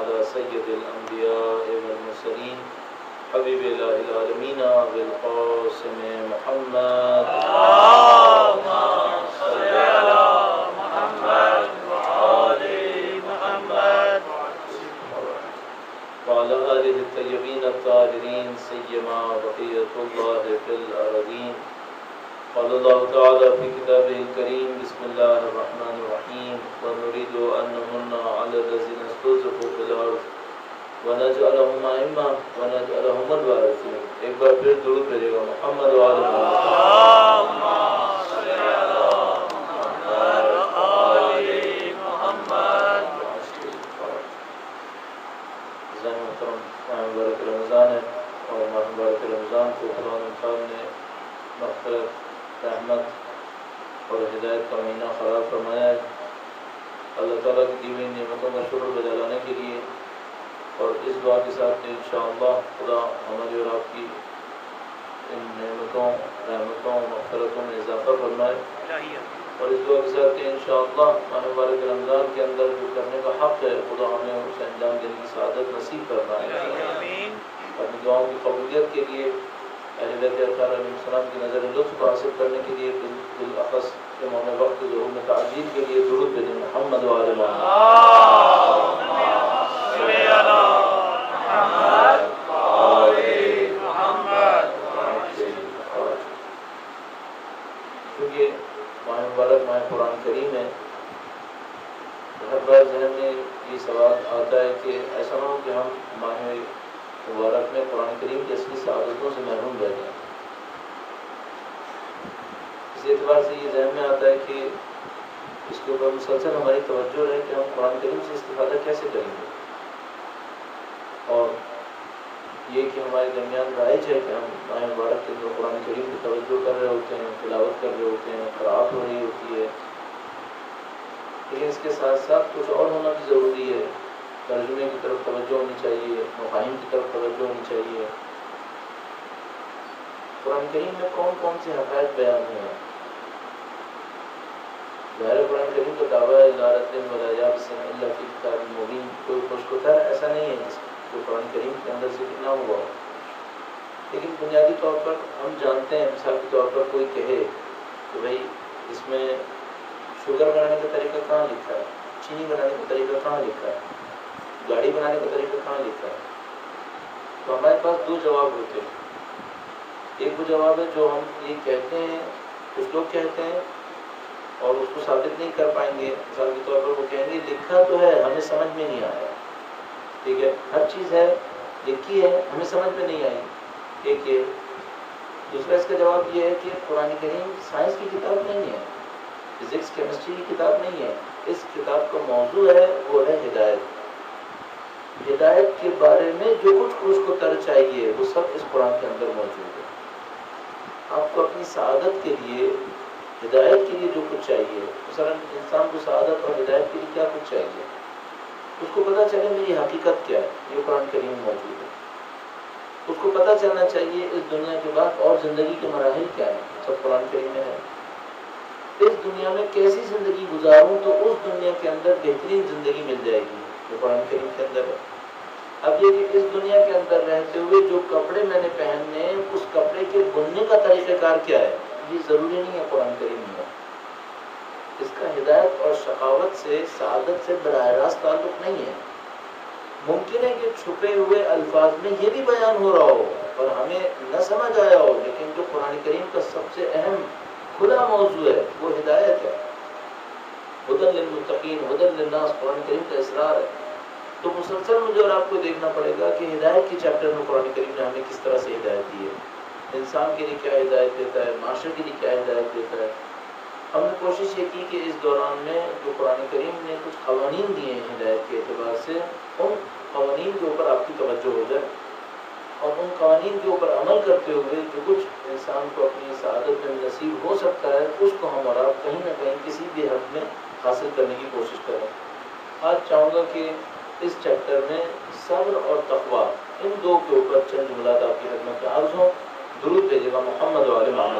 على سيد الأنبياء والمرسلين حبيب الله العالمين بالقاسم محمد اللهم صل على محمد وآل محمد وعلى آله الطيبين الطاهرين سيما بقية الله في الأرضين. قال الله تعالى في كتابه الكريم بسم الله الرحمن الرحيم ونريد أن نمن على الذين استضعفوا في الأرض ونجعلهم أئمة ونجعلهم الوارثين. ایک بار پھر درود بھیجے گا محمد وآل محمد صلی علی محمد وآل محمد. ذہن محترم مبارک رمضان ہے اور مبارک رمضان کو خدا صاحب نے مغفرت رحمت اور ہدایت کا مہینہ قرار فرمایا ہے. اللہ تعالیٰ کی دی ہوئی نعمتوں کا شکر بجا لانے کے لیے اور اس دعا کے ساتھ انشاءاللہ خدا ہماری اور آپ کی ان نعمتوں رحمتوں مغفرتوں میں اضافہ فرمائے اور اس دعا کے ساتھ کہ انشاءاللہ ماہ مبارک رمضان کے اندر جو کرنے کا حق ہے خدا ہمیں اسے انجام دینے کی سعادت نصیب فرمائے. اپنی دعاؤں کی قبولیت کے لیے اہل بیت اطہار علیہ السلام کی نظر لطف کو حاصل کرنے کے لیے بالاخص امام وقت ظہور میں تعجیل کے لیے درود بھیجیں محمد وآل محمد. کیونکہ ماہ مبارک ماہ قرآن کریم ہے ہر بار ذہن میں یہ سوال آتا ہے کہ ایسا نہ ہو کہ ہم ماہ مبارک میں قرآن کریم کی اصلی سعادتوں سے محروم رہ جائیں. اس اعتبار سے یہ ذہن میں آتا ہے کہ اس کے اوپر مسلسل ہماری توجہ رہے کہ ہم قرآن کریم سے استفادہ کیسے کریں گے اور یہ کہ ہمارے درمیان رائج ہے کہ ہم ماہ مبارک کے اندر قرآن کریم کی توجہ کر رہے ہوتے ہیں تلاوت کر رہے ہوتے ہیں قرأت ہو رہی ہوتی ہے لیکن اس کے ساتھ ساتھ کچھ اور ہونا بھی ضروری ہے. ترجمے کی طرف توجہ ہونی چاہیے مفاہیم کی طرف توجہ ہونی چاہیے. قرآن کریم میں کون کون سے حقائق بیان ہوئے ہیں. ظاہر قرآن کریم کا دعویٰ ہے لا رتل ولا یابس الا فی کتاب مبین. کوئی خوشگوار ایسا نہیں ہے جس جو قرآن کریم کے اندر ذکر نہ ہوا ہو. لیکن بنیادی طور پر ہم جانتے ہیں مثال کے طور پر کوئی کہے کہ بھائی اس میں شوگر بنانے کا طریقہ کہاں لکھا ہے, چینی بنانے کا طریقہ کہاں لکھا ہے, گاڑی بنانے کا طریقہ کہاں لکھا ہے. تو ہمارے پاس دو جواب ہوتے ہیں. ایک وہ جواب ہے جو ہم یہ کہتے ہیں کچھ لوگ کہتے ہیں اور اس کو ثابت نہیں کر پائیں گے. مثال کے طور پر وہ کہیں گے لکھا تو ہے ہمیں سمجھ میں نہیں آیا. ٹھیک ہے ہر چیز ہے لکھی ہے ہمیں سمجھ میں نہیں آئی. ایک یہ. دوسرا اس کا جواب یہ ہے کہ قرآن کریم سائنس کی کتاب نہیں ہے, فزکس کیمسٹری کی کتاب نہیں ہے. اس کتاب کا موضوع ہے وہ ہے ہدایت. ہدایت کے بارے میں جو کچھ اس کو تر چاہیے وہ سب اس قرآن کے اندر موجود ہے. آپ کو اپنی سعادت کے لیے ہدایت کے لیے جو کچھ چاہیے مثلا انسان کو سعادت اور ہدایت کے لیے کیا کچھ چاہیے اس کو پتہ چلے میری حقیقت کیا ہے یہ قرآن کریم میں موجود ہے. اس کو پتہ چلنا چاہیے اس دنیا کے بعد اور زندگی کے مراحل کیا ہیں سب قرآن کریم میں ہے. اس دنیا میں کیسی زندگی گزاروں تو اس دنیا کے اندر بہترین زندگی مل جائے گی جو قرآن کریم کے اندر ہے. اب یہ کہ اس دنیا کے اندر رہتے ہوئے جو کپڑے میں نے پہننے اس کپڑے کے بننے کا طریقہ کار کیا ہے یہ ضروری نہیں ہے قرآن کریم میں. اس کا ہدایت اور شقاوت سے سعادت سے براہ راست تعلق نہیں ہے. ممکن ہے کہ چھپے ہوئے الفاظ میں یہ بھی بیان ہو رہا ہو اور ہمیں نہ سمجھ آیا ہو لیکن جو قرآن کریم کا سب سے اہم کھلا موضوع ہے وہ ہدایت ہے. ہدی للمتقین ہدی للناس قرآن کریم کا اصرار ہے. تو مسلسل مجھے اور آپ کو دیکھنا پڑے گا کہ ہدایت کے چیپٹر میں قرآن کریم نے ہمیں کس طرح سے ہدایت دی ہے. انسان کے لیے کیا ہدایت دیتا ہے, معاشرے کے لیے کیا ہدایت دیتا ہے. ہم نے کوشش یہ کی کہ اس دوران میں جو قرآن کریم نے کچھ قوانین دیے ہیں ہدایت کے اعتبار سے ان قوانین کے اوپر آپ کی توجہ ہو جائے اور ان قوانین کے اوپر عمل کرتے ہوئے جو کچھ انسان کو اپنی سعادت میں نصیب ہو سکتا ہے اس کو ہم اور آپ کہیں نہ کہیں کسی بھی حد میں حاصل کرنے کی کوشش کریں. آج چاہوں گا کہ اس چیپٹر میں صبر اور تقویٰ ان دو کے اوپر چند جملات آپ کی خدمت میں عرض ہوں. درود بھیجے گا محمد وآل محمد.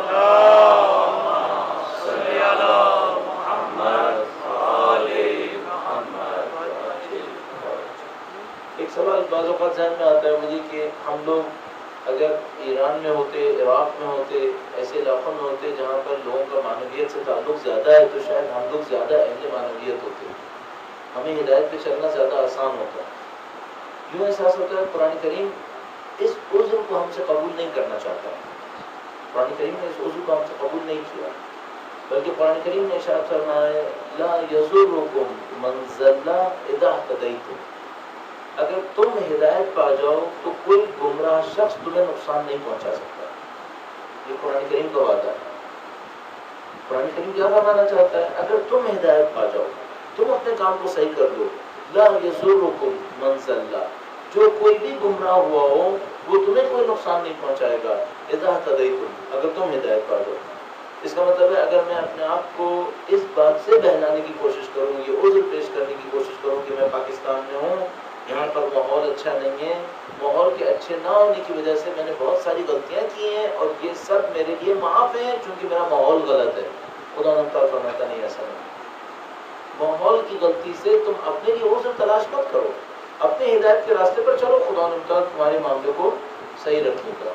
ایک سوال بعض اوقات ذہن میں آتا ہے مجھے کہ ہم لوگ اگر ایران میں ہوتے، عراق میں ہوتے، ایسے علاقوں میں ہوتے جہاں پر لوگوں کا معنویت سے تعلق زیادہ ہے، تو شاید ہم لوگ زیادہ اہل معنویت ہوتے، ہمیں ہدایت پہ چلنا زیادہ آسان ہوتا ہے۔ یوں احساس ہوتا ہے قرآن کریم اس عذر کو ہم سے قبول نہیں کرنا چاہتا ہے، قرآن کریم نے اس عذر کو ہم سے قبول نہیں کیا، بلکہ قرآن کریم نے ارشاد فرمایا ہے لا یضرکم من ضل اذا اهتدیتم، اگر تم ہدایت پا جاؤ تو کوئی گمراہ شخص تمہیں نقصان نہیں پہنچا سکتا۔ یہ قرآن کریم کا وعدہ ہے۔ قرآن کریم کیا فرمانا چاہتا ہے؟ اگر تم ہدایت پا جاؤ، تم اپنے کام کو صحیح کر دو، لا یضرکم من ضل، جو کوئی بھی گمراہ ہوا ہو وہ تمہیں کوئی نقصان نہیں پہنچائے گا، اذا اهتدیتم، اگر تم ہدایت پا جاؤ۔ اس کا مطلب ہے اگر میں اپنے آپ کو اس بات سے بہلانے کی کوشش کروں، یہ عذر پیش کرنے کی کوشش کروں کہ میں پاکستان میں ہوں، یہاں پر ماحول اچھا نہیں ہے، ماحول کے اچھے نہ ہونے کی وجہ سے میں نے بہت ساری غلطیاں کی ہیں اور یہ سب میرے لیے معاف ہیں چونکہ میرا ماحول غلط ہے، خدا نہ تعالیٰ فرماتا نہیں ایسا نہیں۔ ماحول کی غلطی سے تم اپنے لیے عذر تلاش مت کرو، اپنے ہدایت کے راستے پر چلو، خدا نہ تعالیٰ تمہارے معاملے کو صحیح رکھے گا۔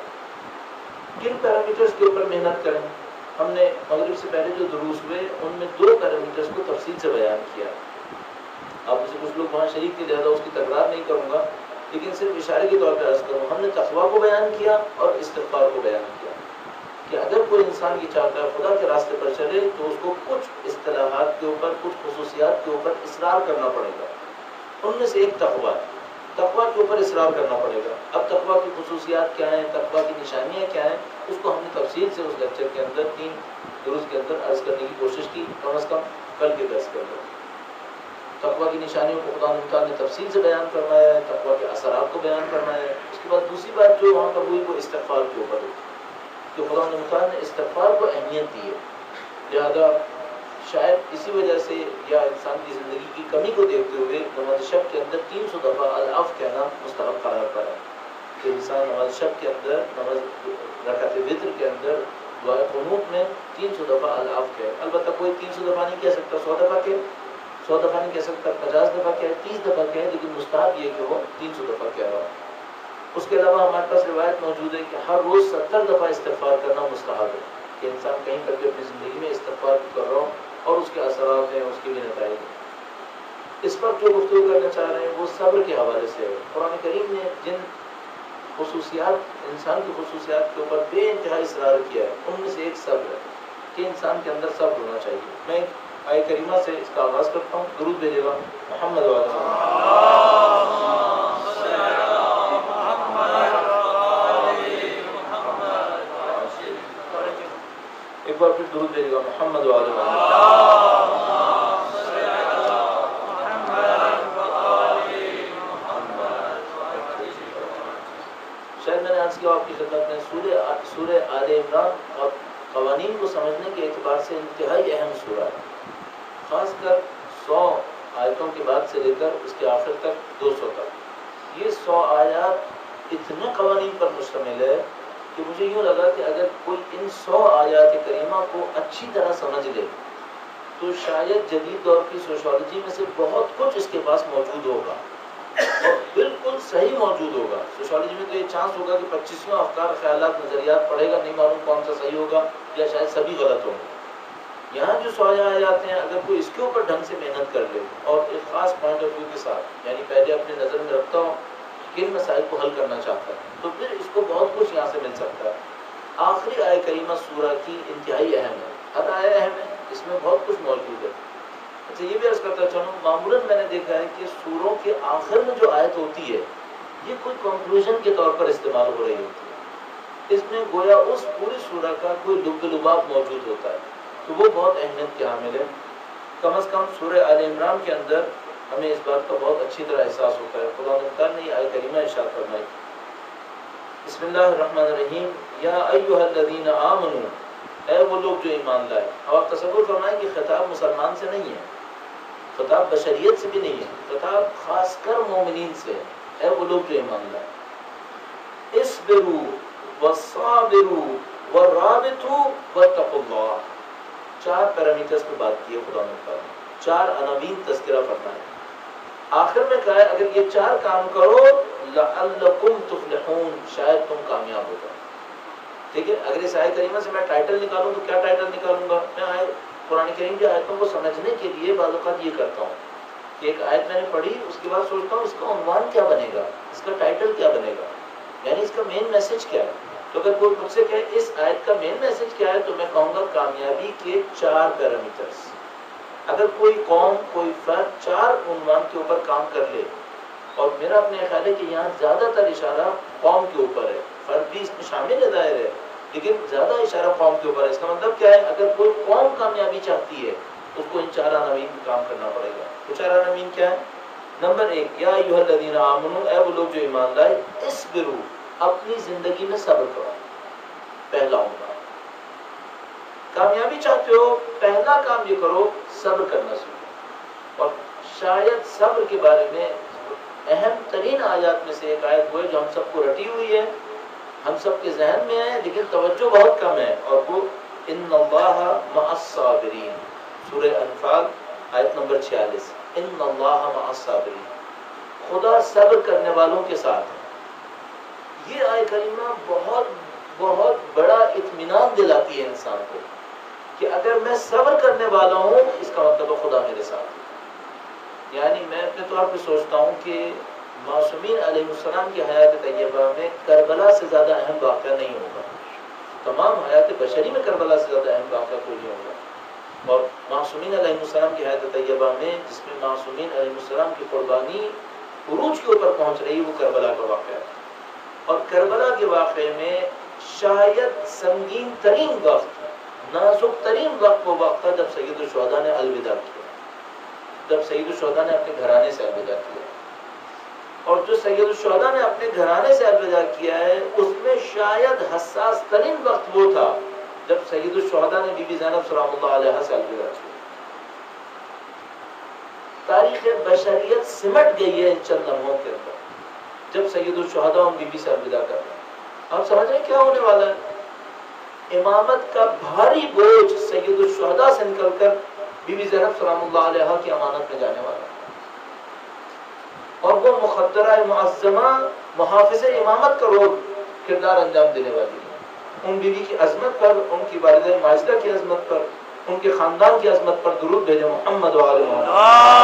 کن پیرامیٹرز کے اوپر محنت کریں؟ ہم نے مغرب سے پہلے جو دروس ہوئے ان میں 2 پیرامیٹرز کو تفصیل سے بیان کیا۔ آپ سے کچھ لوگ وہاں شریک تھے، زیادہ اس کی تکرار نہیں کروں گا، لیکن صرف اشارے کے طور پہ عرض کروں، ہم نے تقویٰ کو بیان کیا اور استغفار کو بیان کیا کہ اگر کوئی انسان یہ چاہتا ہے خدا کے راستے پر چلے تو اس کو کچھ اصطلاحات کے اوپر، کچھ خصوصیات کے اوپر اصرار کرنا پڑے گا۔ ان میں سے ایک تقویٰ ہے، تقویٰ کے اوپر اصرار کرنا پڑے گا۔ اب تقویٰ کی خصوصیات کیا ہیں، تقویٰ کی نشانیاں کیا ہیں، اس کو ہم نے تفصیل سے اس لیکچر کے اندر 3 دروس کے اندر عرض کرنے کی کوشش کی، کم از کم کل کے درس کے اندر۔ تقویٰ کی نشانیوں کو خدا تعالیٰ نے تفصیل سے بیان فرمایا ہے، تقویٰ کے اثرات کو بیان فرمایا ہے۔ اس کے بعد دوسری بات جو وہاں پر ہوئی وہ استغفار کے اوپر ہوئی کہ خدا تعالیٰ نے استغفار کو اہمیت دی ہے، لہذا شاید اسی وجہ سے یا انسان کی زندگی کی کمی کو دیکھتے ہوئے نماز شب کے اندر 300 دفعہ العفو کہنا مستحب قرار پڑا کہ انسان نماز شب کے اندر، نماز رکعت وتر کے اندر دعائے قنوت میں 300 دفعہ العفو کہے۔ البتہ کوئی 300 دفعہ نہیں کہہ سکتا، 100 دفعہ کہے، 100 دفعہ نہیں کہہ سکتا، 50 دفعہ کہے، 30 دفعہ کہے، لیکن مستحب یہ کہ وہ 300 دفعہ کہہ رہا ہو۔ اس کے علاوہ ہمارے پاس روایت موجود ہے کہ ہر روز 70 دفعہ استغفار کرنا مستحب ہے کہ انسان کہیں پر بھی اپنی زندگی میں استغفار کر رہا ہو اور اس کے اثرات ہیں، اس کے بھی نتائج ہیں۔ اس پر جو گفتگو کرنا چاہ رہے ہیں وہ صبر کے حوالے سے ہے۔ قرآن کریم نے جن خصوصیات، انسان کی خصوصیات کے اوپر بے انتہا اصرار کیا ہے، ان میں سے ایک صبر ہے کہ انسان کے اندر صبر ہونا چاہیے۔ میں آیت کریمہ سے اس کا آغاز کرتا ہوں، درود بھیجے گا محمد ایک بار پھر درود بھیجے گا محمد شاید میں نے آج کی آپ کی خدمت میں سورہ آل عمران اور قوانین کو سمجھنے کے اعتبار سے انتہائی اہم سورہ ہے، خاص کر 100 آیتوں کے بعد سے لے کر اس کے آخر تک 200 تک، یہ 100 آیات اتنے قوانین پر مشتمل ہے کہ مجھے یوں لگا کہ اگر کوئی ان 100 آیات کریمہ کو اچھی طرح سمجھ لے تو شاید جدید دور کی سوشالوجی میں سے بہت کچھ اس کے پاس موجود ہوگا اور بالکل صحیح موجود ہوگا۔ سوشالوجی میں تو یہ چانس ہوگا کہ 25 افکار، خیالات، نظریات پڑھے گا، نہیں معلوم کون سا صحیح ہوگا یا شاید سبھی غلط ہوں گے۔ یہاں جو 100 آیات ہیں، اگر کوئی اس کے اوپر ڈھنگ سے محنت کر لے اور ایک خاص پوائنٹ آف ویو کے ساتھ، یعنی پہلے اپنے نظر میں رکھتا ہوں کن مسائل کو حل کرنا چاہتا ہے، تو پھر اس کو بہت کچھ یہاں سے مل سکتا ہے۔ آخری آیت کریمہ سورہ کی انتہائی اہم ہے، ہر آیت اہم ہے، اس میں بہت کچھ موجود ہے۔ اچھا یہ بھی عرض کرتا چلوں، معمولاً میں نے دیکھا ہے کہ سوروں کے آخر میں جو آیت ہوتی ہے یہ کوئی کنکلوژن کے طور پر استعمال ہو رہی ہوتی ہے، اس میں گویا اس پوری سورہ کا کوئی لب لباب موجود ہوتا ہے، تو وہ بہت اہمیت کے حامل ہے۔ کم از کم سورہ آل عمران کے اندر ہمیں اس بات کا بہت اچھی طرح احساس ہوتا ہے۔ خدا تعالیٰ نے یہ آیت کریمہ ارشاد فرمائی، بسم اللہ الرحمن الرحیم، یا ایھا الذین آمنوا، اے وہ لوگ جو ایمان لائے۔ اب آپ تصور فرمائیں کہ خطاب مسلمان سے نہیں ہے، خطاب بشریت سے بھی نہیں ہے، خطاب خاص کر مومنین سے ہے، اے وہ لوگ جو ایمان لائے۔ اصبروا وصابروا ورابطوا واتقوا اللہ، 4 پیرامیٹرز پہ بات کی ہے خدا نے، 4 عناوین تذکرہ فرمایا۔ آخر میں کہا ہے اگر یہ 4 کام کرو لعلکم تفلحون، شاید تم کامیاب ہو جاؤ. ٹھیک ہے. اگر اس آیت کریمہ سے میں ٹائٹل نکالوں تو کیا ٹائٹل نکالوں گا؟ میں قرآن کریم کی آیتوں کو سمجھنے کے لیے بعض اوقات یہ کرتا ہوں کہ ایک آیت میں نے پڑھی، اس کے بعد سوچتا ہوں اس کا عنوان کیا بنے گا، اس کا ٹائٹل کیا بنے گا، یعنی اس کا مین میسج کیا ہے. تو اگر کوئی مجھ سے کہے اس آیت کا مین میسج کیا ہے تو میں کہوں گا کامیابی کے 4 پیرامیٹرز. اگر کوئی قوم کوئی فرد 4 عنوان کے اوپر کام کر لے، اور میرا اپنے خیال ہے کہ یہاں زیادہ تر اشارہ قوم کے اوپر ہے، فرد بھی اس میں شامل ہے ظاہر ہے، لیکن زیادہ اشارہ قوم کے اوپر ہے. اس کا مطلب کیا ہے؟ اگر کوئی قوم کامیابی چاہتی ہے اس کو ان 4 عناوین پہ کام کرنا پڑے گا. وہ 4 عناوین کیا ہے؟ نمبر 1، یا ایھا الذین آمنوا، اے وہ لوگ جو ایمان لائے، اصبروا، اپنی زندگی میں صبر کرو. پہلا عنوان. کامیابی چاہتے ہو، پہلا کام یہ کرو صبر کرنا سیکھو. اور شاید صبر کے بارے میں اہم ترین آیات میں سے ایک آیت وہ ہے جو ہم سب کو رٹی ہوئی ہے، ہم سب کے ذہن میں ہے، لیکن توجہ بہت کم ہے، اور وہ ان اللہ مع الصابرین، سورہ انفال آیت نمبر 46. ان اللہ مع الصابرین، خدا صبر کرنے والوں کے ساتھ ہے. یہ آیت کریمہ بہت بہت بڑا اطمینان دلاتی ہے انسان کو کہ اگر میں صبر کرنے والا ہوں اس کا مطلب ہے خدا میرے ساتھ ہے. یعنی میں اپنے طور پہ سوچتا ہوں کہ معصومین علیہ السلام کی حیات طیبہ میں کربلا سے زیادہ اہم واقعہ نہیں ہوگا. تمام حیات بشری میں کربلا سے زیادہ اہم واقعہ کوئی نہیں ہوگا. اور معصومین علیہ السلام کی حیات طیبہ میں جس میں معصومین علیہ السلام کی قربانی عروج کے اوپر پہنچ رہی وہ کربلا کا واقعہ ہے. اور کربلا کے واقعے میں شاید سنگین ترین وقت، نازک ترین وقت وہ وقت تھا جب سید الشہداء نے الوداع کیا، جب سید الشہداء نے اپنے گھرانے سے الوداع کیا. اور جو سید الشہداء نے اپنے گھرانے سے الوداع کیا ہے اس میں شاید حساس ترین وقت وہ تھا جب سید الشہداء نے بی بی زینب سلام اللہ علیہا سے الوداع کیا. تاریخ بشریت سمٹ گئی ہے ان چند لمحوں کے اندر جب سید الشہداء ان بی بی سے الوداع کر رہے ہیں. آپ سمجھ رہے ہیں کیا ہونے والا ہے؟ امامت کا بھاری بوجھ سید الشہداء سے نکل کر بی بی زینب سلام اللہ علیہا کی امانت میں جانے والا ہے. اور وہ مخدرہ معظمہ محافظ امامت کا رول کردار انجام دینے والی ہے. ان بیوی کی عظمت پر، ان کی والدہ ماجدہ کی عظمت پر، ان کے خاندان کی عظمت پر درود بھیجے محمد و آل محمد.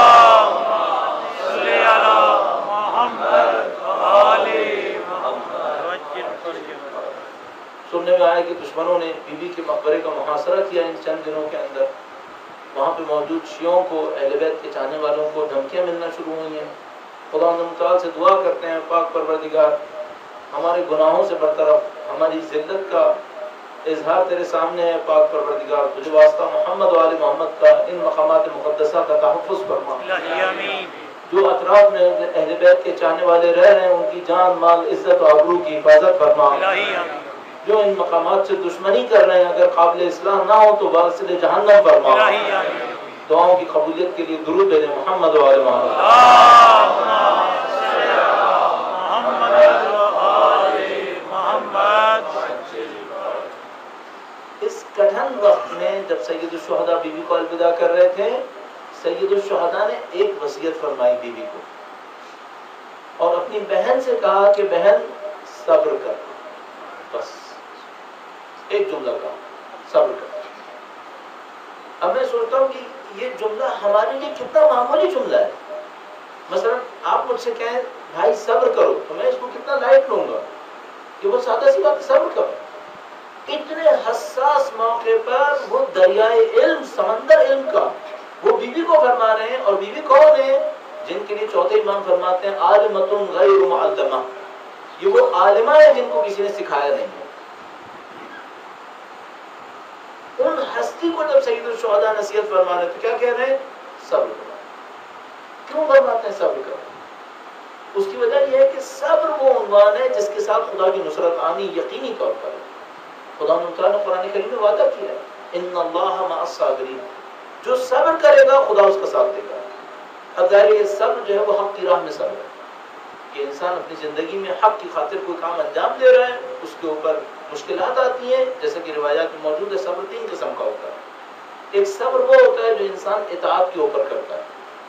سننے میں آیا کہ دشمنوں نے بی بی کے مقبرے کا محاصرہ کیا ان چند دنوں کے اندر. وہاں پہ موجود شیعوں کو، اہل بیت کے چاہنے والوں کو دھمکیاں ملنا شروع ہوئی ہیں. خدا تعالیٰ سے دعا کرتے ہیں پاک پروردگار ہمارے گناہوں سے برطرف، ہماری ذلت کا اظہار تیرے سامنے ہے. پاک پروردگار تجھے واسطہ محمد و آل محمد کا ان مقامات مقدسہ کا تحفظ فرما. جو اطراف میں اہل بیت کے چاہنے والے رہ رہے ہیں ان کی جان، مال، عزت و آبرو کی حفاظت فرما. جو ان مقامات سے دشمنی کر رہے ہیں اگر قابل اصلاح نہ ہو تو واصل جہنم فرما. دعاؤں کی قبولیت کے لیے درود بھیجیں محمد و آل محمد. اس کٹھن وقت میں جب سید الشہداء بی بی کو الوداع کر رہے تھے، سید الشہداء نے ایک وصیت فرمائی بی بی کو، اور اپنی بہن سے کہا کہ بہن صبر کر. بس ایک جملہ کہا، صبر کر. اب میں سوچتا ہوں کہ یہ جملہ ہمارے لیے کتنا معمولی جملہ ہے. مثلا آپ مجھ سے کہیں بھائی صبر کرو تو میں اس کو کتنا لائٹ لوں گا کہ وہ سادہ سی بات صبر کرو. اتنے حساس موقع پر وہ دریائے علم، سمندر علم کا وہ بی بی کو فرما رہے ہیں. اور بی بی کون ہے؟ جن کے لیے چوتھے امام فرماتے ہیں عالمۃ غیر معلمہ. یہ وہ عالمہ ہے جن کو کسی نے سکھایا نہیں ہے. ان ہستی کو جب سید الشہداء نصیحت فرما رہے تو کیا کہہ رہے ہیں؟ صبر کرو. کیوں فرماتے ہیں صبر کرو؟ اس کی وجہ یہ ہے کہ صبر وہ عنوان ہے جس کے ساتھ خدا کی نصرت آنی یقینی طور پر ہے. خدا نے قرآن کریم میں وعدہ کیا ہے ان اللہ مع الصابرین، جو صبر کرے گا خدا اس کا ساتھ دے گا. اب ظاہر یہ صبر جو ہے وہ حق کی راہ میں صبر ہے کہ انسان اپنی زندگی میں حق کی خاطر کوئی کام انجام دے رہا ہے، اس کے اوپر مشکلات آتی ہیں جیسا کہ روایات میں موجود ہے. صبر 3 قسم کا ہوتا ہے. ایک صبر وہ ہوتا ہے جو انسان اطاعت کے اوپر کرتا ہے،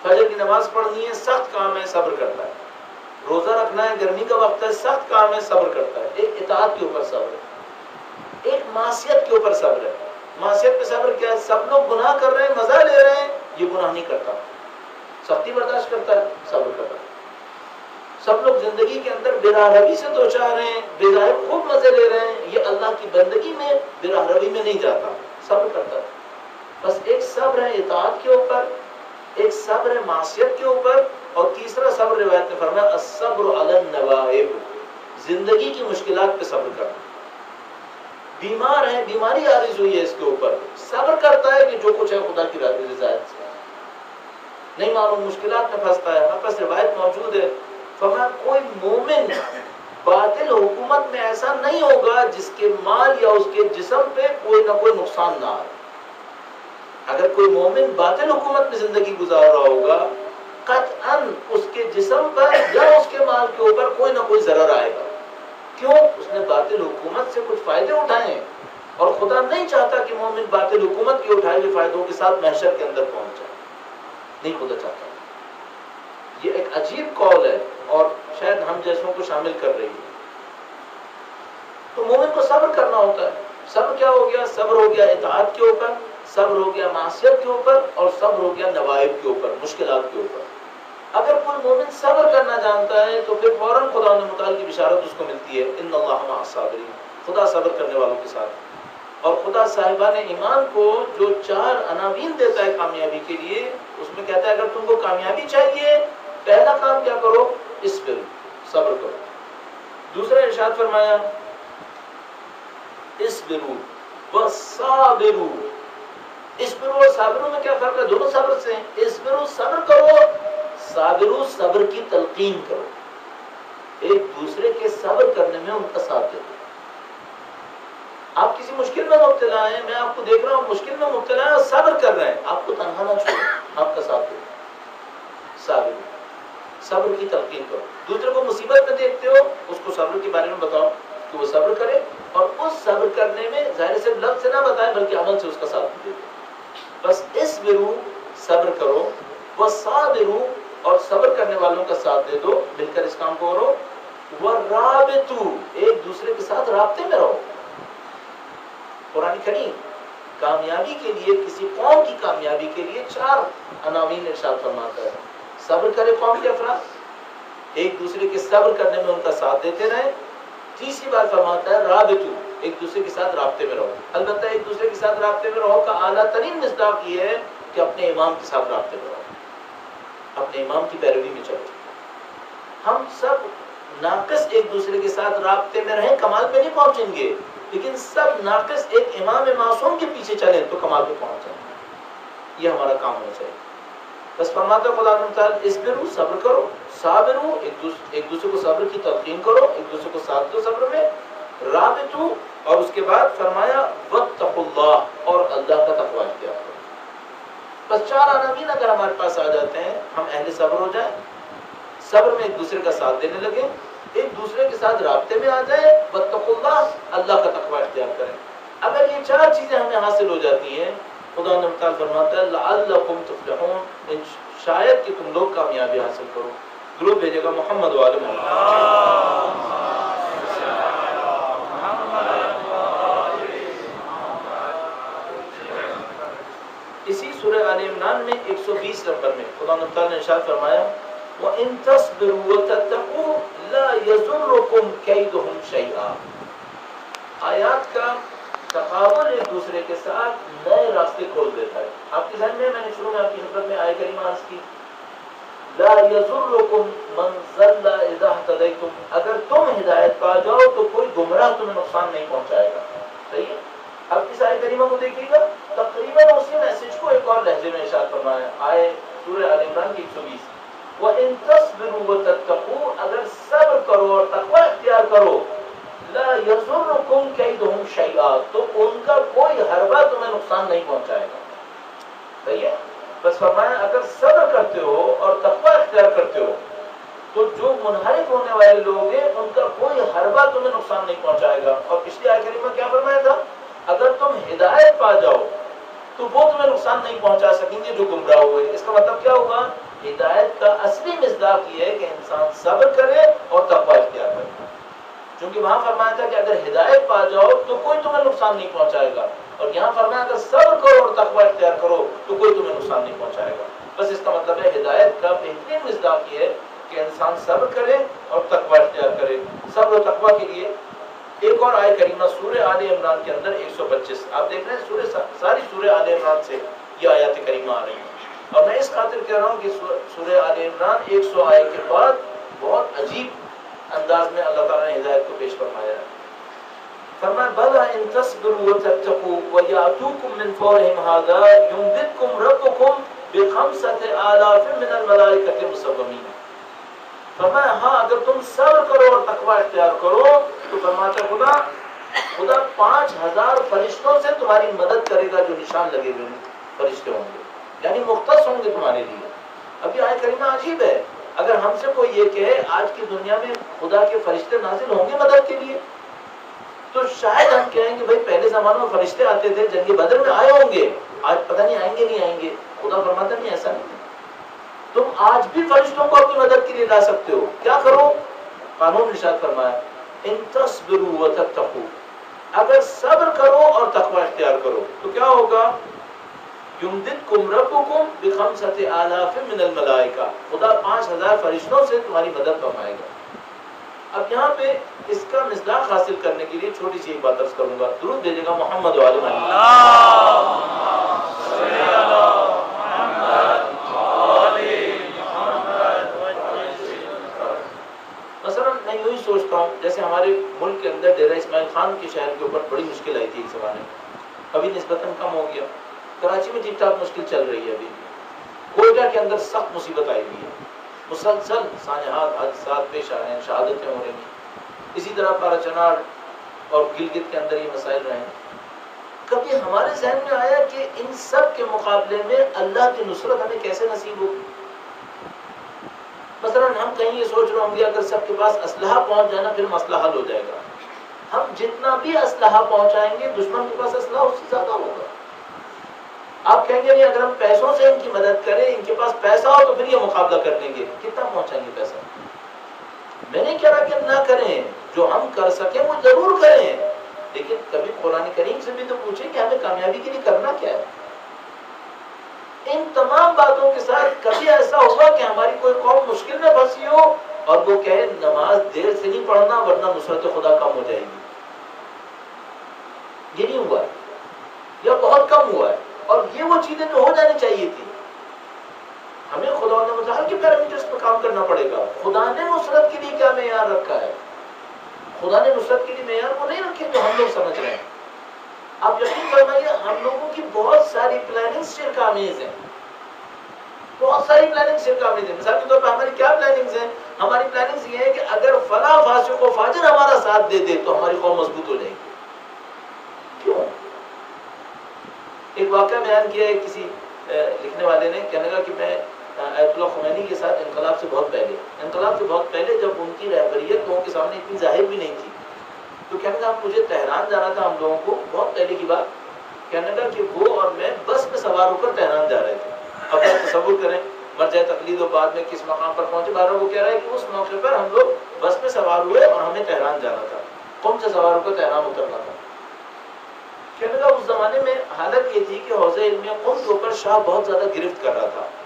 فجر کی نماز پڑھنی ہے، سخت کام ہے، صبر کرتا ہے. روزہ رکھنا ہے، گرمی کا وقت ہے، سخت کام ہے، صبر کرتا ہے. ایک اطاعت کے اوپر صبر ہے، ایک معصیت کے اوپر صبر ہے. معصیت پہ صبر کیا ہے؟ سب لوگ گناہ کر رہے ہیں، مزہ لے رہے ہیں، یہ گناہ نہیں کرتا، سختی برداشت کرتا ہے، صبر کرتا ہے. سب لوگ زندگی کے اندر بلا روی سے دو چار ہیں، بظاہر خوب مزے لے رہے ہیں، یہ اللہ کی بندگی میں بلا روی میں نہیں جاتا، صبر کرتا ہے. بس ایک صبر ہے اطاعت کے اوپر، ایک صبر ہے معصیت کے اوپر، اور تیسرا صبر روایت میں فرمایا الصبر علی النوائب، زندگی کی مشکلات پہ صبر کرنا. بیمار ہے، بیماری عارض ہوئی ہے اس کے اوپر، صبر کرتا ہے کہ جو کچھ ہے خدا کی رضایت سے، نہیں معلوم مشکلات میں پھنستا ہے. آپ پاس روایت موجود ہے، فرمایا کوئی مومن باطل حکومت میں ایسا نہیں ہوگا جس کے مال یا اس کے جسم پہ کوئی نہ کوئی نقصان نہ آئے. اگر کوئی مومن باطل حکومت میں زندگی گزار رہا ہوگا، قطعاً اس کے جسم پر یا اس کے مال کے اوپر کوئی نہ کوئی ضرر آئے گا. کیوں؟ اس نے باطل حکومت سے کچھ فائدے اٹھائے ہیں، اور خدا نہیں چاہتا کہ مومن باطل حکومت کے اٹھائے ہوئے فائدوں کے ساتھ محشر کے اندر پہنچ جائے، نہیں خدا چاہتا. یہ ایک عجیب قول ہے اور شاید ہم جیسوں کو شامل کر رہی ہے. تو مومن کو صبر کرنا ہوتا ہے. صبر کیا ہو گیا؟ صبر ہو گیا اطاعت کے اوپر، صبر ہو گیا معصیت کے اوپر، اور صبر ہو گیا نوائب کے اوپر، مشکلات کے اوپر. اگر کوئی مومن صبر کرنا جانتا ہے تو پھر فوراً خدا نے متعال کی بشارت اس کو ملتی ہے، ان اللہ مع الصابرین، خدا صبر کرنے والوں کے ساتھ. اور خدا صاحبان ایمان کو جو 4 عناوین دیتا ہے کامیابی کے لیے، اس میں کہتا ہے اگر تم کو کامیابی چاہیے پہلا کام کیا کرو؟ اصبر، صبر کرو. دوسرا ارشاد فرمایا اصبروا والصابروا. اصبروا اور صابروا میں کیا فرق ہے؟ دونوں صبر سے ہیں. اصبروا صبر کرو، صابروا صبر کی تلقین کرو، ایک دوسرے کے صبر کرنے میں ان کا ساتھ دو. آپ کسی مشکل میں مبتلا ہیں، میں آپ کو دیکھ رہا ہوں مشکل میں مبتلا ہیں اور صبر کر رہے ہیں، آپ کو تنہا نہ چھوڑیں، آپ کا ساتھ دو. صابر، صبر کی تلقین کرو. دوسرے کو مصیبت میں دیکھتے ہو، اس کو صبر کے بارے میں بتاؤ کہ وہ صبر کرے، اور اس صبر کرنے میں ظاہر سے لفظ سے نہ بتائیں بلکہ عمل سے اس کا ساتھ دے دو. بس اصبروا صبر کرو، والصابروا اور صبر کرنے والوں کا ساتھ دے دو، مل کر اس کام کو کرو. والرابطوا ایک دوسرے کے ساتھ رابطے میں رہو. قرآن کریم کامیابی کے لیے، کسی قوم کی کامیابی کے لیے 4 عناوین ارشاد فرماتا ہے. صبر کرے قوم کے افراد، ایک دوسرے کے صبر کرنے میں ان کا ساتھ دیتے رہیں. تیسری بات فرماتا ہے رابطو، ایک دوسرے کے ساتھ رابطے میں رہو. البتہ ایک دوسرے کے ساتھ رابطے میں رہو کا اعلیٰ ترین مصداق یہ ہے کہ اپنے امام کے ساتھ رابطے میں رہو، اپنے امام کی پیروی میں چلو. ہم سب ناقص ایک دوسرے کے ساتھ رابطے میں رہیں کمال پہ نہیں پہنچیں گے، لیکن سب ناقص ایک امام معصوم کے پیچھے چلیں تو کمال پہ پہنچ جائیں گے. یہ ہمارا کام ہونا چاہیے. بس فرماتا ہے خدا تعالیٰ اصبروا صبر کرو، صابروا ایک دوسرے کو صبر کی تلقین کرو، ایک دوسرے کو ساتھ دو صبر میں، رابطوا اور اس کے بعد فرمایا واتقوا اللہ اور اللہ کا تقوی اختیار کرو. بس 4 عناوین اگر ہمارے پاس آ جاتے ہیں، ہم اہل صبر ہو جائیں، صبر میں ایک دوسرے کا ساتھ دینے لگے، ایک دوسرے کے ساتھ رابطے میں آ جائے، واتقوا اللہ اللہ کا تقوی اختیار کریں. اگر یہ 4 چیزیں ہمیں حاصل ہو جاتی ہیں، خدا نے تعالیٰ فرماتا ہے لعلکم تفلحون، شاید کہ تم لوگ کامیابی حاصل کرو. درود بھیجے گا محمد وآل محمد. اسی سورہ آل عمران میں 120 نمبر میں خدا نے تعالیٰ نے ارشاد فرمایا وَإِن تَصْبِرُوا وَتَتَّقُوا لَا يَضُرُّكُمْ كَيْدُهُمْ شَيْئًا. آیات کا تقابل ایک دوسرے کے ساتھ نئے راستے کھول دیتا ہے. آپ کے ذہن میں میں نے شروع میں آپ کی خدمت میں آیت کریمہ عرض کی لا یضرکم من ضل اذا اهتدیتم، اگر تم ہدایت پا جاؤ تو کوئی گمراہ تمہیں نقصان نہیں پہنچائے گا. صحیح ہے. اب اس آیت کریمہ کو دیکھیے گا، تقریباً اسی میسج کو ایک اور لہجے میں ارشاد فرمایا آئے سورہ آل عمران کی 120 وَإِن تَصْبِرُوا وَتَتَّقُوا، اگر صبر کرو اور تقوی اختیار کرو، لا یضرکم کیدہم شیئا، تو ان کا کوئی حربہ تمہیں نقصان نہیں پہنچائے گا. صحیح ہے. بس فرمایا اگر صبر کرتے ہو اور تقوی اختیار کرتے ہو تو جو منحرف ہونے والے لوگ ہیں ان کا کوئی حربہ تمہیں نقصان نہیں پہنچائے گا. اور پچھلی آیت کریمہ کیا فرمایا تھا؟ اگر تم ہدایت پا جاؤ تو وہ تمہیں نقصان نہیں پہنچا سکیں گے جو گمراہ ہوئے. اس کا مطلب کیا ہوگا؟ ہدایت کا اصلی مصداق یہ ہے کہ انسان صبر کرے اور تقوی اختیار کرے. چونکہ وہاں فرمایا تھا کہ اگر ہدایت پا جاؤ تو کوئی تمہیں نقصان نہیں پہنچائے گا، اور یہاں فرمایا اگر صبر کرو اور تقوی اختیار کرو تو کوئی تمہیں نقصان نہیں پہنچائے گا. بس اس کا مطلب ہے ہدایت کا بہترین مصداق یہ ہے کہ انسان صبر کرے اور تقوی اختیار کرے. صبر و تقوی کے لیے ایک اور آیت کریمہ سورہ آل عمران کے اندر 125. آپ دیکھ رہے ہیں ساری سورہ آل عمران سے یہ آیات کریمہ آ رہی ہیں. اور میں اس خاطر کہہ رہا ہوں کہ سورہ آل عمران 100 آیت کے بعد بہت عجیب انداز میں اللہ تعالیٰ نے ہدایت کو پیش فرمایا ہے. فرمایا بلا ان تصبروا وتتقوا ويأتوكم من فورهم هذا يمددكم ربكم ب5,000 من الملائكة مسومين. فرمایا ہاں اگر تم صبر کرو اور تقوی اختیار کرو تو فرماتا خدا 5,000 فرشتوں سے تمہاری مدد کرے گا جو نشان لگے ہوئے فرشتے ہوں گے، یعنی مختص ہوں گے تمہارے لیے. اب یہ آیت کریمہ عجیب ہے. اگر ہم سے کوئی یہ کہے آج کی دنیا میں خدا کے فرشتے نازل ہوں گے مدد کے لیے تو شاید ہم کہیں کہ بھائی پہلے زمانے میں فرشتے آتے تھے، جنگ بدر میں آئے ہوں گے، آج پتہ نہیں آئیں گے نہیں آئیں گے. خدا فرماتا نہیں ایسا نہیں. تم آج بھی فرشتوں کو اپنی مدد کے لیے لا سکتے ہو. کیا کرو؟ قانون ارشاد فرمایا ان تصبروا وتتقوا، اگر صبر کرو اور تقوی اختیار کرو تو کیا ہوگا؟ یمددکم ربکم ب5,000 من الملائکہ، خدا 5,000 فرشتوں سے تمہاری مدد فرمائے گا. اب یہاں پہ اس کا مصداق حاصل کرنے کے لیے چھوٹی سی ایک بات عرض کروں گا. درود بھیجے گا محمد و آل مثلا میں یوں ہی سوچتا ہوں جیسے ہمارے ملک کے اندر ڈیرہ اسماعیل خان کے شہر کے اوپر بڑی مشکل آئی تھی ایک زمانے میں، ابھی نسبتاً کم ہو گیا. کراچی میں ٹھیک ٹھاک مشکل چل رہی ہے. ابھی کوئٹہ کے اندر سخت مصیبت آئی ہوئی ہے، مسلسل سانحات حادثات پیش آ رہے ہیں، شہادتیں ہو رہی ہیں. اسی طرح پارا چنار اور گلگت کے اندر یہ مسائل رہے ہیں. کبھی ہمارے ذہن میں آیا کہ ان سب کے مقابلے میں اللہ کی نصرت ہمیں کیسے نصیب ہوگی؟ مثلا ہم کہیں یہ سوچ رہے ہوں گے اگر سب کے پاس اسلحہ پہنچ جائے نا پھر مسئلہ حل ہو جائے گا. ہم جتنا بھی اسلحہ پہنچائیں گے دشمن کے پاس اسلحہ اس سے زیادہ ہوگا. آپ کہیں گے نہیں اگر ہم پیسوں سے ان کی مدد کریں، ان کے پاس پیسہ ہو تو پھر یہ مقابلہ کر لیں گے. کتنا پہنچائیں گے پیسہ؟ میں نہیں کہہ رہا کہ نہ کریں، جو ہم کر سکیں وہ ضرور کریں، لیکن کبھی قرآن کریم سے بھی تو پوچھیں کہ ہمیں کامیابی کے لیے کرنا کیا ہے. ان تمام باتوں کے ساتھ کبھی ایسا ہوگا کہ ہماری کوئی قوم مشکل میں پھنسی ہو اور وہ کہے نماز دیر سے نہیں پڑھنا ورنہ نصرت خدا کم ہو جائے گی؟ یہ نہیں ہوا ہے یا بہت کم ہوا ہے. اور یہ وہ چیزیں جو ہو جانی چاہیے تھی. ہمیں خدا نے مظاہر کے پیرامیٹرز پر کام کرنا پڑے گا. خدا نے نصرت کے لیے کیا معیار رکھا ہے؟ خدا نے نصرت کے لیے معیار کو نہیں رکھے جو ہم لوگ سمجھ رہے ہیں. آپ یقین فرمائیے ہم لوگوں کی بہت ساری پلاننگز شرک آمیز ہیں، بہت ساری پلاننگ شرک آمیز ہیں. مثال کے طور پر ہماری کیا پلاننگز ہیں؟ ہماری پلاننگز یہ ہے کہ اگر فلاں فاسق و فاجر ہمارا ساتھ دے دے تو ہماری قوم مضبوط ہو جائے گی. کیوں؟ ایک واقعہ بیان کیا ہے کسی لکھنے والے نے، کہنے لگا کہ میں آیت اللہ خمینی کے ساتھ انقلاب سے بہت پہلے جب ان کی رہبریت لوگوں کے سامنے اتنی ظاہر بھی نہیں تھی تو کہنے لگا مجھے تہران جانا تھا ہم لوگوں کو، بہت پہلے کی بات. کہنے لگا کہ وہ اور میں بس میں سوار ہو کر تہران جا رہے تھے. اب آپ تصور کریں مرجع تقلید و بعد میں کس مقام پر پہنچے. بارہ وہ کہہ رہا ہے کہ اس موقع پر ہم لوگ بس میں سوار ہوئے اور ہمیں تہران جانا تھا، قم سے سوار ہو کر تہران اترنا تھا. کہنے لگا اس زمانے میں حالت یہ تھی کہ حوزہ علمیہ قم کے اوپر شاہ بہت زیادہ گرفت کر رہا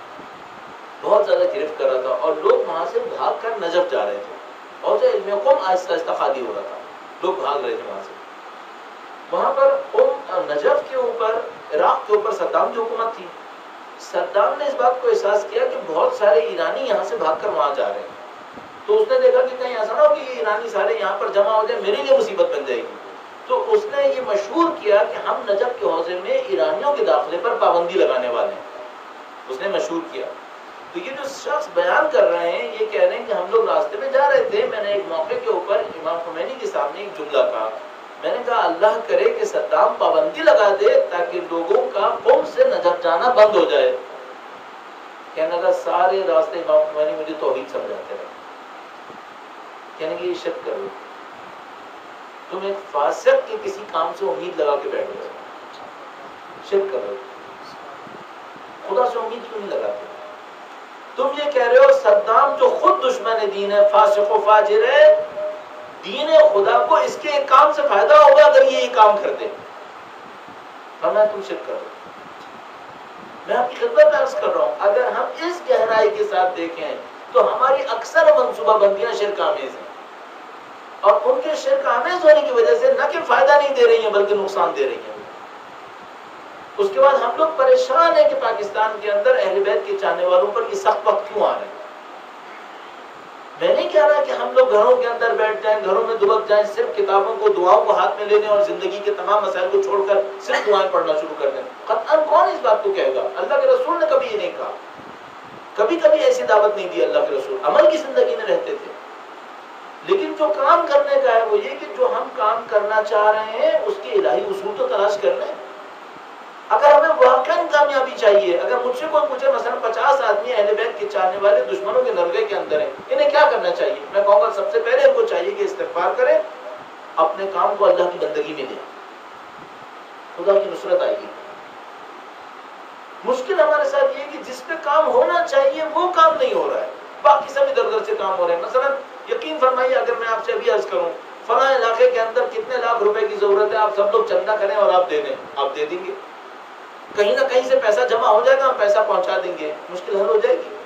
تھا اور لوگ وہاں سے بھاگ کر نجف جا رہے تھے. حوزہ علمیہ قم آہستہ آہستہ خالی ہو رہا تھا، لوگ بھاگ رہے تھے وہاں سے. وہاں پر قم نجف کے اوپر عراق کے اوپر صدام کی حکومت تھی. صدام نے اس بات کو احساس کیا کہ بہت سارے ایرانی یہاں سے بھاگ کر وہاں جا رہے ہیں، تو اس نے دیکھا کہ کہیں ایسا نہ ہو کہ یہ ایرانی سارے یہاں پر جمع ہو جائے، میرے لیے مصیبت بن جائے گی. تو اس نے یہ مشہور کیا کہ ہم نجف کے حوزے میں ایرانیوں کے داخلے پر پابندی لگانے والے ہیں. اس نے مشہور کیا. تو یہ جو شخص بیان کر رہے ہیں یہ کہہ رہے ہیں کہ ہم لوگ راستے میں جا رہے تھے، میں نے ایک موقع کے اوپر امام خمینی کے سامنے ایک جملہ کہا. میں نے کہا اللہ کرے کہ صدام پابندی لگا دے تاکہ لوگوں کا قم سے نجف جانا بند ہو جائے. کہنے لگا سارے راستے امام خمینی مجھے توحید سمجھاتے رہے. کہنے کہ یہ شک کرو، تم ایک فاسق کے کسی کام سے امید لگا کے بیٹھ گئے، شک کرو، خدا سے امید کیوں نہیں لگاتے؟ تم یہ کہہ رہے ہو صدام جو خود دشمن دین ہے، فاسق و فاجر ہے، دین خدا کو اس کے ایک کام سے فائدہ ہوگا اگر یہ کام کر دے، فرمایا تم شرک کر رہے ہو۔ میں آپ کی خدمت میں عرض کر رہا ہوں، اگر ہم اس گہرائی کے ساتھ دیکھیں تو ہماری اکثر منصوبہ بندیاں شرک آمیز ہیں، اور ان کے شرک آمیز ہونے کی وجہ سے نہ کہ فائدہ نہیں دے رہی ہیں بلکہ نقصان دے رہی ہیں۔ اس کے بعد ہم لوگ پریشان ہیں کہ پاکستان کے اندر اہل بیت کے چاہنے والوں پر یہ سخت وقت کیوں آ رہے ہیں۔ میں نہیں کہہ رہا کہ ہم لوگ گھروں کے اندر بیٹھ جائیں، گھروں میں دبک جائیں، صرف کتابوں کو دعاؤں کو ہاتھ میں لینے اور زندگی کے تمام مسائل کو چھوڑ کر صرف دعائیں پڑھنا شروع کر دیں۔ قطعاً کون اس بات کو کہے گا؟ اللہ کے رسول نے کبھی یہ نہیں کہا، کبھی کبھی ایسی دعوت نہیں دی اللہ کے رسول، عمل کی زندگی میں رہتے تھے۔ لیکن جو کام کرنے کا ہے وہ یہ کہ جو ہم کام کرنا چاہ رہے ہیں اس کے الہی اصول تو تلاش کر لیں۔ اگر ہمیں واقعاً کامیابی چاہیے، اگر مجھ سے کوئی پوچھے مثلا 50 آدمی اہل بیت کے چاہنے والے دشمنوں کے نرغے کے اندر ہیں، انہیں کیا کرنا چاہیے؟ میں کہوں گا سب سے پہلے ان کو چاہیے کہ استغفار کریں، اپنے کام کو اللہ کی بندگی میں دیں، خدا کی نصرت آئے گی۔ مشکل ہمارے ساتھ یہ ہے کہ جس پہ کام ہونا چاہیے وہ کام نہیں ہو رہا ہے، باقی سب ادھر ادھر سے کام ہو رہے ہیں۔ مثلا یقین فرمائیے، اگر میں آپ سے ابھی عرض کروں فلاں علاقے کے اندر کتنے لاکھ روپے کی ضرورت ہے، آپ سب لوگ چندہ کریں اور آپ دے دیں، آپ دے دیں گے؟ کہیں نہ کہیں سے پیسہ جمع ہو جائے گا، ہم پیسہ پہنچا دیں گے، مشکل حل ہو جائے گی۔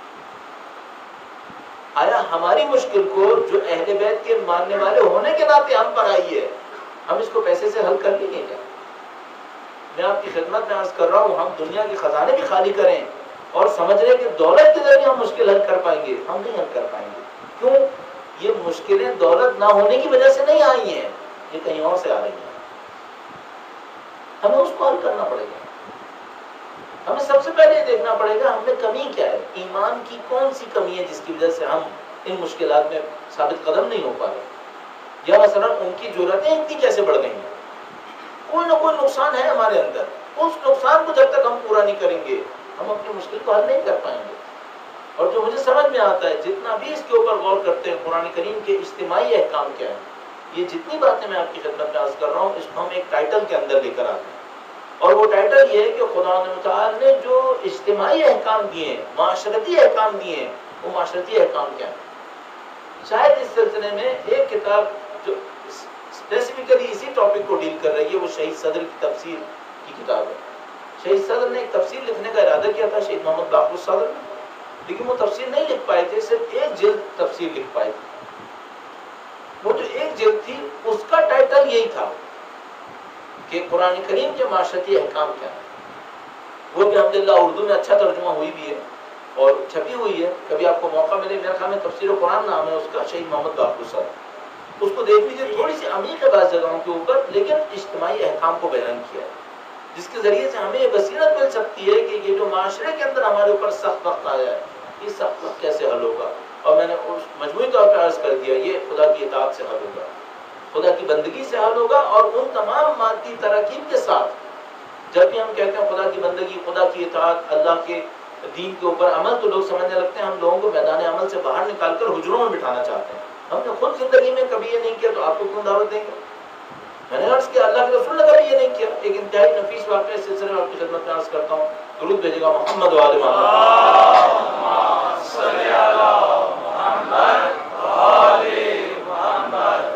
آیا ہماری مشکل کو جو اہل بیت کے ماننے والے ہونے کے ناطے ہم پر آئی ہے، ہم اس کو پیسے سے حل کر لیں گے کیا؟ میں آپ کی خدمت میں عرض کر رہا ہوں، ہم دنیا کے خزانے بھی خالی کریں اور سمجھ رہے کہ دولت کے ذریعے ہم مشکل حل کر پائیں گے، ہم نہیں حل کر پائیں گے۔ کیوں؟ یہ مشکلیں دولت نہ ہونے کی وجہ سے نہیں آئی ہیں، یہ کہیں اور سے آ رہی ہیں، ہمیں اس کو حل کرنا پڑے گا۔ ہمیں سب سے پہلے یہ دیکھنا پڑے گا ہم میں کمی کیا ہے، ایمان کی کون سی کمی ہے جس کی وجہ سے ہم ان مشکلات میں ثابت قدم نہیں ہو پا رہے، یا مثلا ان کی ضرورتیں اتنی کیسے بڑھ گئی ہیں۔ کوئی نہ کوئی نقصان ہے ہمارے اندر، اس نقصان کو جب تک ہم پورا نہیں کریں گے ہم اپنی مشکل کو حل نہیں کر پائیں گے۔ اور جو مجھے سمجھ میں آتا ہے، جتنا بھی اس کے اوپر غور کرتے ہیں قرآن کریم کے اجتماعی احکام کیا ہیں، یہ جتنی باتیں میں آپ کی خدمت میں عرض کر رہا ہوں اس کو ہم ایک ٹائٹل کے اندر لے کر آتے ہیں، اور وہ ٹائٹل یہ ہے کہ خدا متعال نے جو اجتماعی احکام دیے ہیں، معاشرتی احکام دیے ہیں، وہ معاشرتی احکام کیا ہیں۔ شاید اس سلسلے میں ایک کتاب جو اسپیسیفکلی اسی ٹاپک کو ڈیل کر رہی ہے وہ شہید صدر کی تفسیر کی کتاب ہے۔ شہید صدر نے ایک تفسیر لکھنے کا ارادہ کیا تھا، شہید محمد باقر صدر نے، لیکن وہ تفسیر نہیں لکھ پائے تھے، صرف ایک جلد تفسیر لکھ پائے تھے۔ وہ جو ایک جلد تھی اس کا ٹائٹل یہی تھا کہ قرآن کریم کے معاشرتی احکام کیا ہیں۔ وہ بھی الحمدللہ اردو میں اچھا ترجمہ ہوئی بھی ہے اور چھپی ہوئی ہے، کبھی آپ کو موقع ملے، میرا خیال میں تفسیر قرآن نام ہے اس کا، شہید محمد باقر صدر، اس کو دیکھ لیجیے، تھوڑی سی عمیق ہے بعض جگہوں کے اوپر، لیکن اجتماعی احکام کو بیان کیا ہے، جس کے ذریعے سے ہمیں یہ بصیرت مل سکتی ہے کہ یہ جو معاشرے کے اندر ہمارے اوپر سخت وقت آیا ہے، یہ سخت وقت کیسے حل ہوگا۔ اور میں نے اس مجموعی طور پر عرض کر دیا، یہ خدا کی اطاعت سے حل ہوگا، خدا کی بندگی سے حل ہوگا، اور ان تمام مادی تراکیب کے ساتھ۔ جب بھی ہم کہتے ہیں خدا کی بندگی، خدا کی اطاعت، اللہ کے دین کے اوپر عمل، تو لوگ سمجھنے لگتے ہیں ہم لوگوں کو میدان عمل سے باہر نکال کر حجروں میں بٹھانا چاہتے ہیں۔ ہم نے خود زندگی میں کبھی یہ نہیں کیا تو آپ کو کیوں دعوت دیں گے؟ میں نے عرض کیا اللہ کے رسول نے کبھی یہ نہیں کیا۔ ایک انتہائی نفیس واقعہ اس سلسلے میں آپ کی خدمت میں عرض کرتا ہوں، درود بھیجے گا محمد و آل محمد، صلی علی محمد و آل محمد۔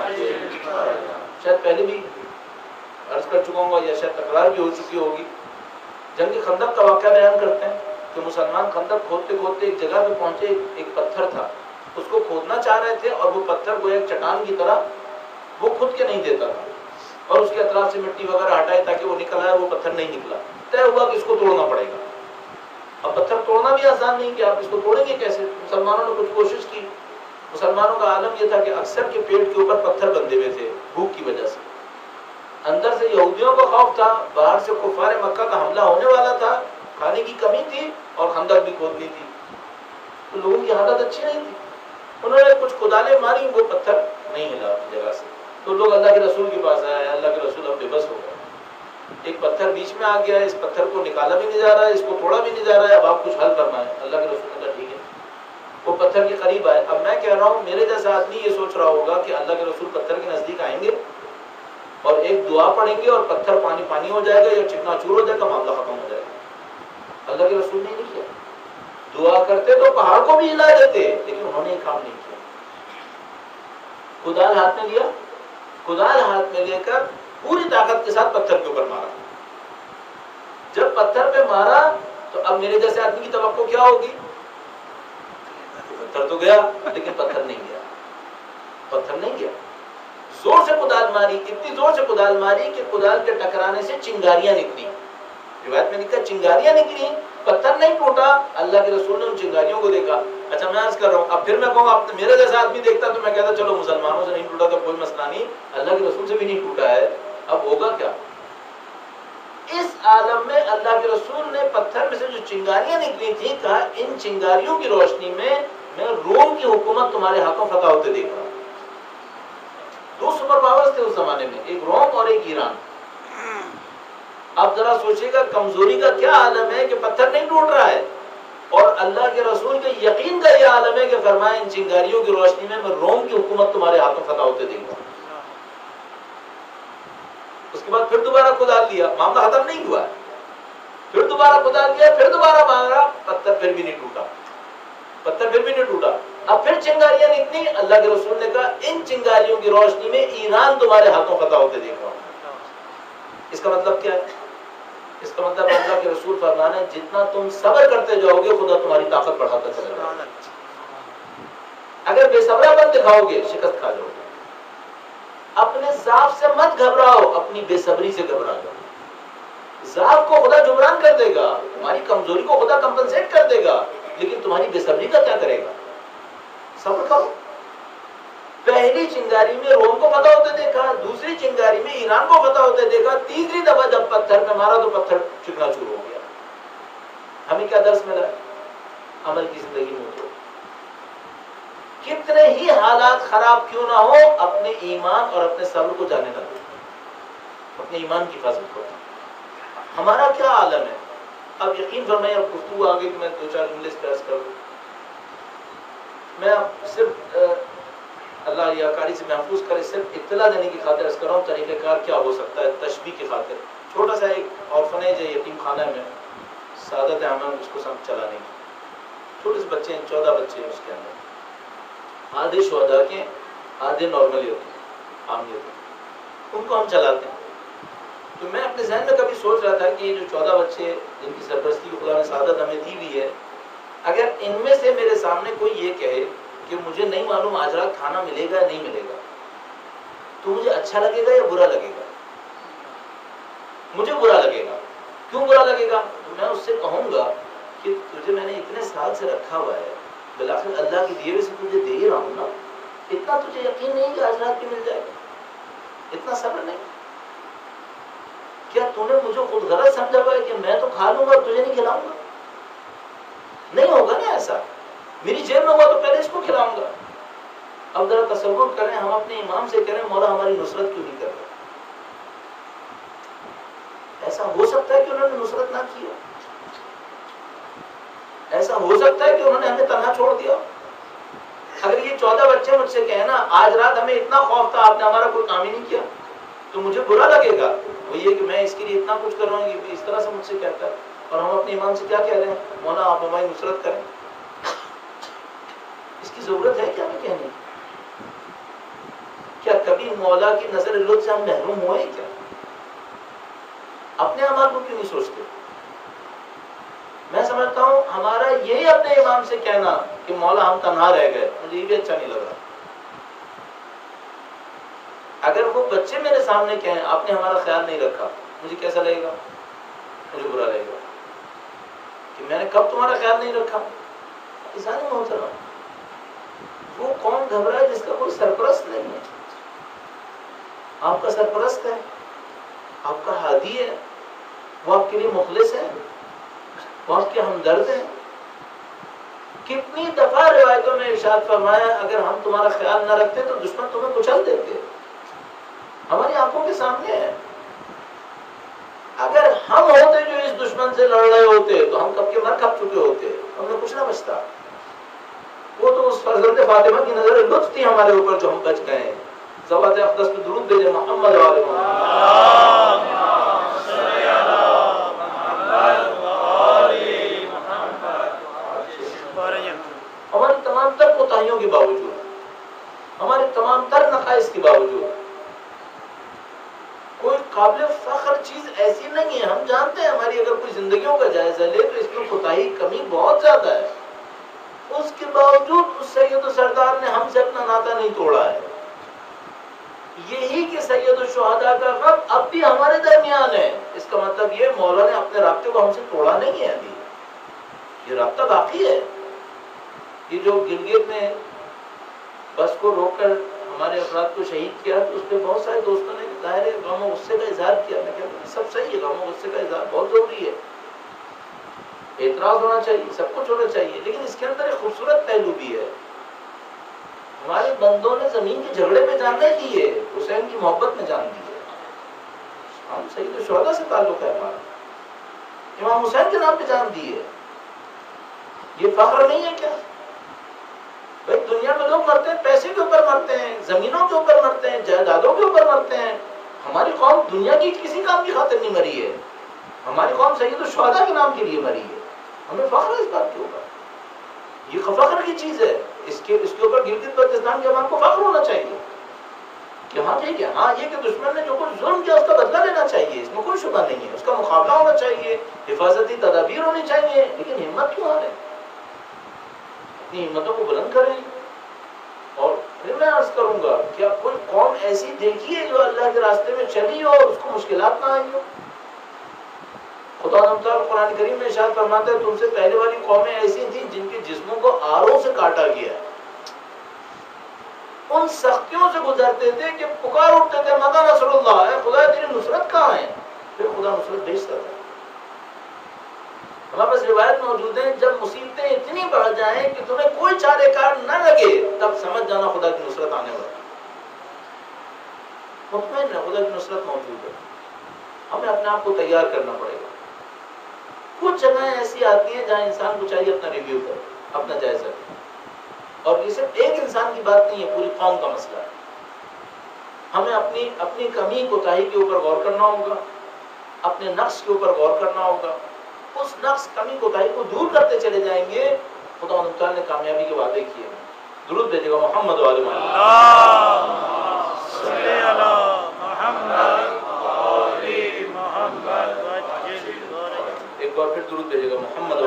شاید پہلے بھی عرض کر چکا ہوں گا یا شاید تکرار بھی ہو چکی ہوگی، جنگ خندق کا واقعہ بیان کرتے ہیں کہ مسلمان خندق کھودتے کھودتے ایک جگہ پہ پہنچے، ایک پتھر تھا، اس کو کھودنا چاہ رہے تھے، اور وہ پتھر کو ایک چٹان کی طرح وہ کھود کے نہیں دیتا تھا، اور اس کے اطراف سے مٹی وغیرہ ہٹائے تاکہ وہ نکل آئے، وہ پتھر نہیں نکلا۔ طے ہوا کہ اس کو توڑنا پڑے گا۔ اب پتھر توڑنا بھی آسان نہیں کہ آپ اس کو توڑیں گے کیسے؟ مسلمانوں نے کچھ کوشش کی۔ مسلمانوں کا عالم یہ تھا کہ اکثر کے پیٹ کے اوپر پتھر بندھے ہوئے تھے بھوک کی وجہ سے، اندر سے یہودیوں کا خوف تھا، باہر سے کفار مکہ کا حملہ ہونے والا تھا، کھانے کی کمی تھی اور خندق بھی کھودنی تھی، تو لوگوں کی حالت اچھی نہیں تھی۔ انہوں نے کچھ کدالیں ماری، وہ پتھر نہیں ہلا اپنی جگہ سے، تو لوگ اللہ کے رسول کے پاس آئے، اللہ کے رسول اب بے بس ہو گئے، ایک پتھر بیچ میں آ گیا ہے، اس پتھر کو نکالا بھی نہیں جا رہا ہے، اس کو توڑا بھی نہیں جا رہا ہے، اب آپ کچھ حل فرمائیں۔ اللہ کے رسول نے کہا ٹھیک ہے۔ وہ پتھر کے قریب آئے۔ اب میں کہہ رہا ہوں میرے جیسا آدمی یہ سوچ رہا ہوگا کہ اللہ کے رسول پتھر کے نزدیک آئیں گے اور ایک دعا پڑھیں گے اور پتھر پانی پانی ہو جائے گا یا چکنا چور ہو جائے گا، معاملہ ختم ہو جائے گا۔ اللہ کے رسول نے نہیں کیا، دعا کرتے تو پہاڑ کو بھی ہلا دیتے، لیکن انہوں نے یہ کام نہیں کیا. کدال ہاتھ میں لیا، کدال ہاتھ میں لے کر پوری طاقت کے ساتھ پتھر کے اوپر مارا. جب پتھر پہ مارا تو اب میرے جیسے آدمی کی توقع کیا ہوگی؟ پتھر تو گیا لیکن پتھر نہیں گیا، پتھر نہیں گیا. زور سے کدال ماری، اتنی زور سے کدال ماری کہ کدال کے ٹکرانے سے چنگاریاں نکلی. روایت میں لکھا چنگاریاں نکلی، پتھر نہیں ٹوٹا. اللہ کے رسول نے ان چنگاریوں کو دیکھا. اچھا میں عرض کر رہا ہوں، اب پھر میں کہوں اب میرے جیسا آدمی دیکھتا تو میں کہتا چلو مسلمانوں سے نہیں ٹوٹا تو کوئی مسئلہ نہیں، اللہ کے رسول سے بھی نہیں ٹوٹا ہے، اب ہوگا کیا؟ اس عالم میں اللہ کے رسول نے پتھر میں سے جو چنگاریاں نکلی تھی، کہا ان چنگاریوں کی روشنی میں روم کی حکومت تمہارے ہاتھوں فتح ہوتے دیکھ رہا ہوں. دو سپر پاورز تھے اس زمانے میں، ایک روم اور ایک ایران. اب ذرا سوچئے گا کمزوری کا کیا عالم ہے کہ پتھر نہیں ٹوٹ رہا ہے، اور اللہ کے رسول کے یقین کا یہ عالم ہے کہ فرمائے ان چنگاریوں کی روشنی میں روم کی حکومت تمہارے ہاتھوں فتح ہوتے دیکھ رہا ہوں. اس کے بعد پھر دوبارہ کدال لیا، معاملہ ختم نہیں ہوا. پھر دوبارہ کدال لیا، پھر دوبارہ مارا، پتھر پھر بھی نہیں ٹوٹا، پتھر پھر بھی نہیں ٹوٹا. اب پھر چنگاریاں نکلی. اللہ کے رسول نے کہا ان چنگاریوں کی روشنی میں ایران تمہارے ہاتھوں فتح ہوتے دیکھ رہا ہوں. اس کا مطلب کیا ہے؟ اس کا مطلب اللہ کے رسول فرمانا ہے جتنا تم صبر کرتے جاؤ گے خدا تمہاری طاقت بڑھاتا چلا جائے گا. اگر بے صبرا پن دکھاؤ گے شکست کھا جاؤ گے. اپنے ضعف سے مت گھبراؤ، اپنی بے صبری سے گھبرا جاؤ. ضعف کو خدا جبران کر دے گا، تمہاری کمزوری کو خدا کمپنسیٹ کر دے گا، لیکن تمہاری بے صبری کا کیا کرے گا؟ صبر کرو. پہلی چنگاری میں روم کو فتح ہوتے دیکھا، دوسری چنگاری میں ایران کو فتح ہوتے دیکھا، تیسری دفعہ جب پتھر پہ مارا تو پتھر چکنا شروع ہو گیا. ہمیں کیا درس ملا؟ عمل کی زندگی میں تو کتنے ہی حالات خراب کیوں نہ ہو، اپنے ایمان اور اپنے صبر کو جانے نہ دو، اپنے ایمان کی حفاظت کرو. ہمارا کیا عالم ہے؟ اب یقین فرمائیں، اب گفتگو آگے کہ میں دو چار جملے سے عرض کروں. میں اب صرف اللہ یا کاری سے محفوظ کرے صرف اطلاع دینے کی خاطر عرض کر رہا ہوں طریقہ کار کیا ہو سکتا ہے تشبیہ کی خاطر. چھوٹا سا ایک آرفنیج ہے، یتیم خانہ میں سعادت احمد اس کو سب چلانے کی. چھوٹے سے بچے ہیں، 14 بچے ہیں اس کے اندر. آدھے شہداء کے، آدھے نارملی ہوتے ہیں، عام ہوتے ہیں. ان کو ہم چلاتے ہیں. تو میں اپنے ذہن میں کبھی سوچ رہا تھا کہ یہ جو 14 بچے جن کی سرپرستی کو خدا نے سعادت ہمیں دی ہوئی ہے، اگر ان میں سے میرے سامنے کوئی یہ کہے کہ مجھے نہیں معلوم آج رات کھانا ملے گا یا نہیں ملے گا، تو مجھے اچھا لگے گا یا برا لگے گا؟ مجھے برا لگے گا. کیوں برا لگے گا؟ تو میں اس سے کہوں گا کہ تجھے میں نے اتنے سال سے رکھا ہوا ہے، بالآخر اللہ کی دیے سے تجھے دے ہی رہا ہوں نا، اتنا تجھے یقین نہیں کہ آج رات بھی مل جائے گا؟ اتنا صبر نہیں؟ کیا تو نے مجھے خود غلط سمجھا ہوا ہے کہ میں تو کھا لوں گا اور تجھے نہیں کھلاؤں گا؟ نہیں ہوگا نا ایسا. میری جیب میں ہوا تو پہلے اس کو کھلاؤں گا. اب ذرا تصور کریں، ہم اپنے امام سے کہہ رہے ہیں مولا ہماری نصرت کیوں نہیں کر رہے؟ ایسا ہو سکتا ہے کہ انہوں نے نصرت نہ کی ہو؟ ایسا ہو سکتا ہے کہ انہوں نے ہمیں تنہا چھوڑ دیا؟ اگر یہ 14 بچے مجھ سے کہیں نا آج رات ہمیں اتنا خوف تھا آپ نے ہمارا کوئی کام ہی نہیں کیا، تو مجھے برا لگے گا. وہ یہ کہ میں اس کے لیے اتنا کچھ کر رہا ہوں، یہ اس طرح سے مجھ سے کہتا ہے. اور ہم اپنے امام سے کیا کہہ رہے ہیں؟ مولا آپ ہماری نصرت کریں. اس کی ضرورت ہے کیا ہمیں کہنے کی؟ کیا کبھی مولا کی نظر لطف سے ہم محروم ہوئے کیا؟ اپنے اعمال کو کیوں نہیں سوچتے؟ میں سمجھتا ہوں ہمارا یہی اپنے امام سے کہنا کہ مولا ہم تنہا رہ گئے، مجھے یہ بھی اچھا نہیں لگ رہا. اگر وہ بچے میرے سامنے کہیں آپ نے ہمارا خیال نہیں رکھا، مجھے کیسا لگے گا؟ مجھے برا لگے گا کہ میں نے کب تمہارا خیال نہیں رکھا. ایسا نہیں ہوتا. وہ کون گھبرا ہے جس کا کوئی سرپرست نہیں ہے؟ آپ کا سرپرست ہے، آپ کا ہادی ہے، وہ آپ کے لیے مخلص ہے، وہ آپ کے ہمدرد ہیں. کتنی دفعہ روایتوں میں ارشاد فرمایا اگر ہم تمہارا خیال نہ رکھتے تو دشمن تمہیں کچل دیتے. ہماری آنکھوں کے سامنے ہے. اگر ہم ہوتے جو اس دشمن سے لڑ رہے ہوتے تو ہم کب کے مر کھپ چکے ہوتے، ہم نے کچھ نہ بچتا. وہ تو اس فرزند فاطمہ کی نظر لطف تھی ہمارے اوپر جو ہم بچ گئے ہیں. زوات اقدس پہ درود بھیجے محمد والے محمد. کوتاہیوں کے باوجود، ہمارے تمام تر نقائص کے باوجود کوئی قابل فخر چیز ایسی نہیں ہے. ہم جانتے ہیں ہماری اگر کوئی زندگیوں کا جائزہ لے تو اس میں کوتاہی کمی بہت زیادہ ہے. اس کے باوجود اس سید و سردار نے ہم سے اپنا ناطا نہیں توڑا ہے. یہی کہ سید الشہداء کا غم اب بھی ہمارے درمیان ہے. اس کا مطلب یہ مولا نے اپنے رابطے کو ہم سے توڑا نہیں ہے. ابھی یہ رابطہ باقی ہے. یہ جو گلگت میں بس کو روک کر ہمارے افراد کو شہید کیا تو اس پہ بہت سارے دوستوں نے ظاہر ہے غم و غصے کا اظہار کیا. میں کہتا ہوں سب صحیح ہے، غم و غصے کا اظہار بہت ضروری ہے، اعتراض ہونا چاہیے، سب کچھ ہونا چاہیے، لیکن اس کے اندر ایک خوبصورت پہلو بھی ہے. ہمارے بندوں نے زمین کے جھگڑے پہ جان نہیں دی ہے، حسین کی محبت میں جان دی ہے. ہم سید الشہداء سے تعلق ہے ہمارا، امام حسین کے نام پہ جان دی ہے. یہ فخر نہیں ہے کیا؟ بھائی دنیا میں لوگ مرتے ہیں، پیسے کے اوپر مرتے ہیں، زمینوں کے اوپر مرتے ہیں، جائیدادوں کے اوپر مرتے ہیں. ہماری قوم دنیا کی کسی کام کی خاطر نہیں مری ہے. ہماری قوم سید الشہداء کے نام کے لیے مری ہے. ہمیں فخر ہے اس بات کے اوپر. یہ فخر کی چیز ہے. اس کے اوپر گلگت بلتستان کے عوام کو فخر ہونا چاہیے کہ ہاں ٹھیک ہے، ہاں یہ کہ دشمن نے جو کچھ ظلم کیا اس کا بدلہ لینا چاہیے، اس میں کوئی شبہ نہیں ہے، اس کا مقابلہ ہونا چاہیے، حفاظتی تدابیر ہونی چاہیے. لیکن ہمت کیوں ہارے؟ اپنی ہمتوں کو بلند کریں. اور پھر میں عرض کروں گا کیا کوئی قوم ایسی دیکھی ہے جو اللہ کے راستے میں چلی ہو اور اس کو مشکلات نہ آئی ہو؟ خدا تعالیٰ قرآن کریم میں ارشاد فرماتا ہے تم سے پہلے والی قومیں ایسی تھیں جن کے جسموں کو آروں سے کاٹا گیا ہے. ان سختیوں سے گزرتے تھے کہ پکار اٹھتے تھے مدد نصر اللہ، اے خدا تیری نصرت کہاں ہے؟ پھر خدا نصرت بھیجتا تھا. ہمارے پاس روایت موجود ہے جب مصیبتیں اتنی بڑھ جائیں کہ تمہیں کوئی چارے کار نہ لگے تب سمجھ جانا خدا کی نصرت آنے والی. مطمئن ہے خدا کی نصرت موجود ہے. ہمیں اپنے آپ کو تیار کرنا پڑے گا. کچھ جگہیں ایسی آتی ہیں جہاں انسان کو چاہیے اپنا ریویو کرے، اپنا جائزہ لے. اور یہ صرف ایک انسان کی بات نہیں ہے، پوری قوم کا مسئلہ ہے. ہمیں اپنی کمی کوتاہی کے اوپر غور کرنا ہوگا، اپنے نقص کے اوپر غور کرنا ہوگا. اس نقص کمی کوتاہی کو دور کرتے چلے جائیں گے. خدا تعالیٰ نے کامیابی کے وعدے کیے ہیں. درود بھیجے گا محمد والے ایک بار پھر درود بھیجے گا محمد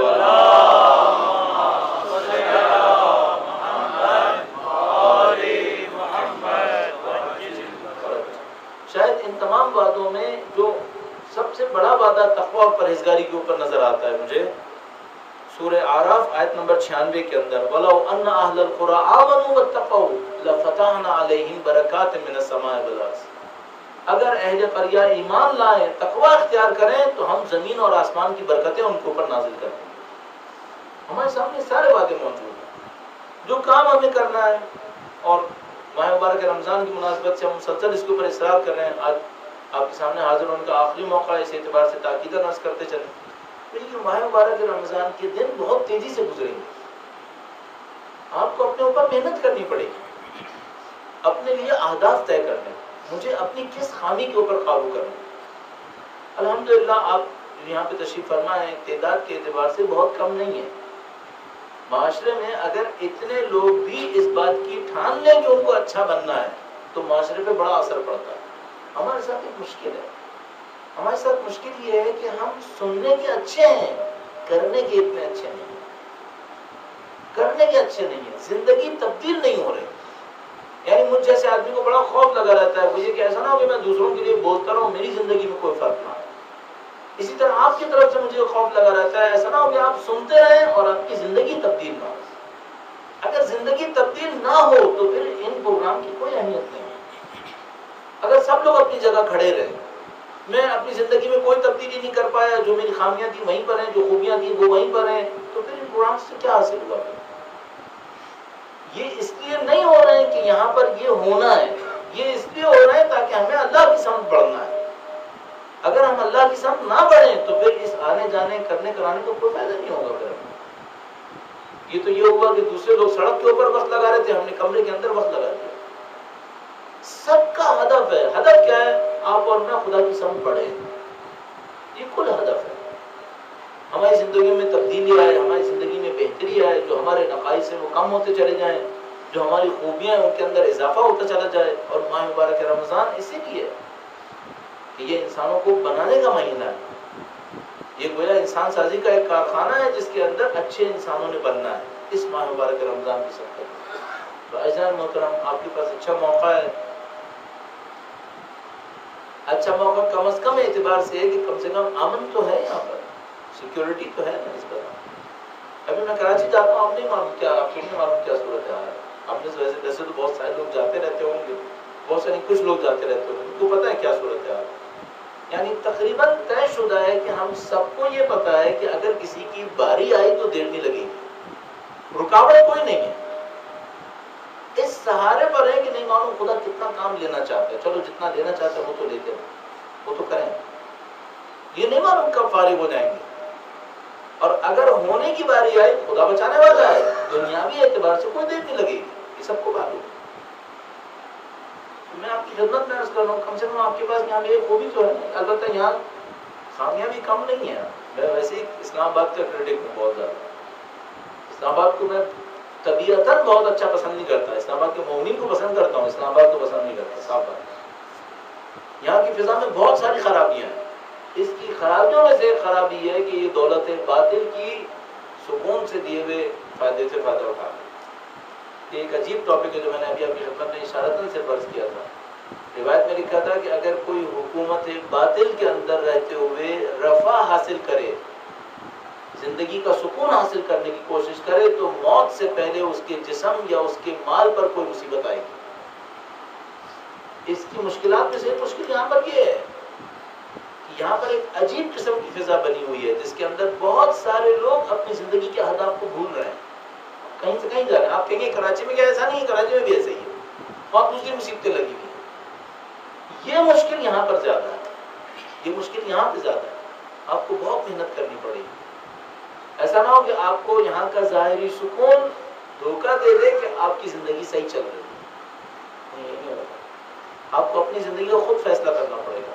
شاید ان تمام وعدوں میں جو سب سے بڑا وعدہ تقویٰ اور پرہیزگاری کے اوپر نظر آتا ہے مجھے سورہ اعراف آیت نمبر 96 کے اندر وَلَوْ أَنَّ أَهْلَ الْقُرَىٰ آمَنُوا وَاتَّقَوْا لَفَتَحْنَا عَلَيْهِمْ بَرَكَاتٍ مِّنَ السَّمَاءِ وَالْأَرْضِ. اگر اہل قریہ ایمان لائیں، تقویٰ اختیار کریں تو ہم زمین اور آسمان کی برکتیں ان کے اوپر نازل کریں گے. ہمارے سامنے سارے وعدے موجود ہیں. جو کام ہمیں کرنا ہے، اور ماہ مبارک رمضان کی مناسبت سے ہم مسلسل اس کے اوپر اصرار کر رہے ہیں. آج آپ کے سامنے حاضر ہونے کا آخری موقع ہے، اس اعتبار سے تاکید نص کرتے چلیں. لیکن ماہ مبارک رمضان کے دن بہت تیزی سے گزریں گے. آپ کو اپنے اوپر محنت کرنی پڑے گی، اپنے لیے اہداف طے کرنے. مجھے اپنی کس خامی کے اوپر قابو کرنا. الحمدللہ آپ یہاں پہ تشریف فرما ہے، تعداد کے اعتبار سے بہت کم نہیں ہے. معاشرے میں اگر اتنے لوگ بھی اس بات کی ٹھان لیں کہ ان کو اچھا بننا ہے تو معاشرے پہ بڑا اثر پڑتا ہے. ہمارے ساتھ ایک مشکل ہے، ہمارے ساتھ مشکل یہ ہے کہ ہم سننے کے اچھے ہیں، کرنے کے اتنے اچھے نہیں ہیں. کرنے کے اچھے نہیں ہیں، زندگی تبدیل نہیں ہو رہی. یعنی مجھ جیسے آدمی کو بڑا خوف لگا رہتا ہے وہ یہ کہ ایسا نہ ہو کہ میں دوسروں کے لیے بولتا رہوں، میری زندگی میں کوئی فرق نہ آئے. اسی طرح آپ کی طرف سے مجھے خوف لگا رہتا ہے ایسا نہ ہو کہ آپ سنتے رہیں اور آپ کی زندگی تبدیل نہ ہو. اگر زندگی تبدیل نہ ہو تو پھر ان پروگرام کی کوئی اہمیت نہیں. اگر سب لوگ اپنی جگہ کھڑے رہیں، میں اپنی زندگی میں کوئی تبدیلی نہیں کر پایا، جو میری خامیاں تھیں وہیں پر ہیں، جو خوبیاں تھیں وہ وہیں پر ہیں، تو پھر ان پروگرام سے کیا حاصل ہوا؟ یہ اس لیے نہیں ہو رہے ہیں کہ یہاں پر یہ ہونا ہے، یہ اس لیے ہو رہے ہیں تاکہ ہمیں اللہ کی سمت بڑھنا ہے. اگر ہم اللہ کی سمت نہ بڑھیں تو پھر اس آنے جانے کرنے کرانے کو کوئی فائدہ نہیں ہوگا. پھر یہ تو یہ ہوا کہ دوسرے لوگ سڑک کے اوپر وقت لگا رہے تھے، ہم نے کمرے کے اندر وقت لگا دیا. سب کا ہدف ہے، ہدف کیا ہے؟ آپ اور میں خدا کی سمت بڑھیں. یہ کل ہدف ہے. ہماری زندگی میں تبدیلی آئے، ہماری زندگی میں بہتری آئے، جو ہمارے نقائص ہیں وہ کم ہوتے چلے جائیں، جو ہماری خوبیاں ہیں ان کے اندر اضافہ ہوتا چلا جائے. اور ماہ مبارک رمضان اسی لیے کہ یہ انسانوں کو بنانے کا مہینہ ہے. یہ گویا انسان سازی کا ایک کارخانہ ہے جس کے اندر اچھے انسانوں نے بننا ہے اس ماہ مبارک رمضان کی سبقت. تو عزیزان محترم، آپ کے پاس اچھا موقع ہے. اچھا موقع کم از کم اعتبار سے ہے کہ کم سے کم امن تو ہے، یہاں پر سیکیورٹی تو ہے نا. اس پر ابھی میں کراچی جاتا ہوں، آپ نہیں معلوم کیا، آپ کو نہیں معلوم کیا صورت ہے. آپ نے ویسے تو بہت سارے لوگ جاتے رہتے ہوں گے، بہت سارے کچھ لوگ جاتے رہتے ہوں گے، ان کو پتہ ہے کیا صورت ہے. یعنی تقریباً طے شدہ ہے کہ ہم سب کو یہ پتا ہے کہ اگر کسی کی باری آئی تو دیر نہیں لگے گی، رکاوٹ کوئی نہیں ہے. اس سہارے پر ہے کہ نہیں معلوم خدا کتنا کام لینا چاہتا ہے، چلو جتنا لینا چاہتا ہے وہ تو لیتے ہیں، وہ تو کریں. یہ نہیں معلوم کب فارغ ہو جائیں گے. اور اگر ہونے کی باری آئی خدا بچانے والا ہے، دنیاوی اعتبار سے کوئی دیر نہیں لگے گی، یہ سب کو معلوم. میں آپ کی خدمت میں عرض کر رہا ہوں، کم سے کم آپ کے پاس یہاں ایک خوبی تو ہے. البتہ یہاں خامیاں بھی کم نہیں ہیں. میں ویسے ہی اسلام آباد کا کریٹک ہوں بہت زیادہ. اسلام آباد کو میں طبیعتاً بہت اچھا پسند نہیں کرتا. اسلام آباد کے مومنین کو پسند کرتا ہوں، اسلام آباد کو پسند نہیں کرتا. صاف بات. یہاں کی فضا میں بہت ساری خرابیاں ہیں. اس کی خرابیوں میں سے ایک خرابی ہے کہ یہ دولت باطل کی سکون سے دیے ہوئے فائدے سے فائدہ اٹھا رہے. یہ ایک عجیب ٹاپک ہے جو میں نے ابھی آپ کی خدمت میں اشارتاً سے فرض کیا تھا. روایت میں لکھا تھا کہ اگر کوئی حکومت باطل کے اندر رہتے ہوئے رفع حاصل کرے، زندگی کا سکون حاصل کرنے کی کوشش کرے، تو موت سے پہلے اس کے جسم یا اس کے مال پر کوئی مصیبت آئے گی. اس کی مشکلات میں سے ایک مشکل یہاں پر یہ ہے کہ یہاں پر ایک عجیب قسم کی فضا بنی ہوئی ہے جس کے اندر بہت سارے لوگ اپنی زندگی کے اہداف کو بھول رہے ہیں، کہیں سے کہیں جا رہے ہیں. آپ کہیں گے کراچی میں کیا ایسا نہیں ہے؟ کراچی میں بھی ایسا ہی ہے، بہت دوسری مصیبتیں لگی ہوئی ہیں. یہ مشکل یہاں پر زیادہ ہے، یہ مشکل یہاں پہ زیادہ ہے. آپ کو بہت محنت کرنی پڑے گی. ایسا نہ ہو کہ آپ کو یہاں کا ظاہری سکون دھوکہ دے دے کہ آپ کی زندگی صحیح چل رہی ہے. نہیں ہوگا. آپ کو اپنی زندگی کا خود فیصلہ کرنا پڑے گا.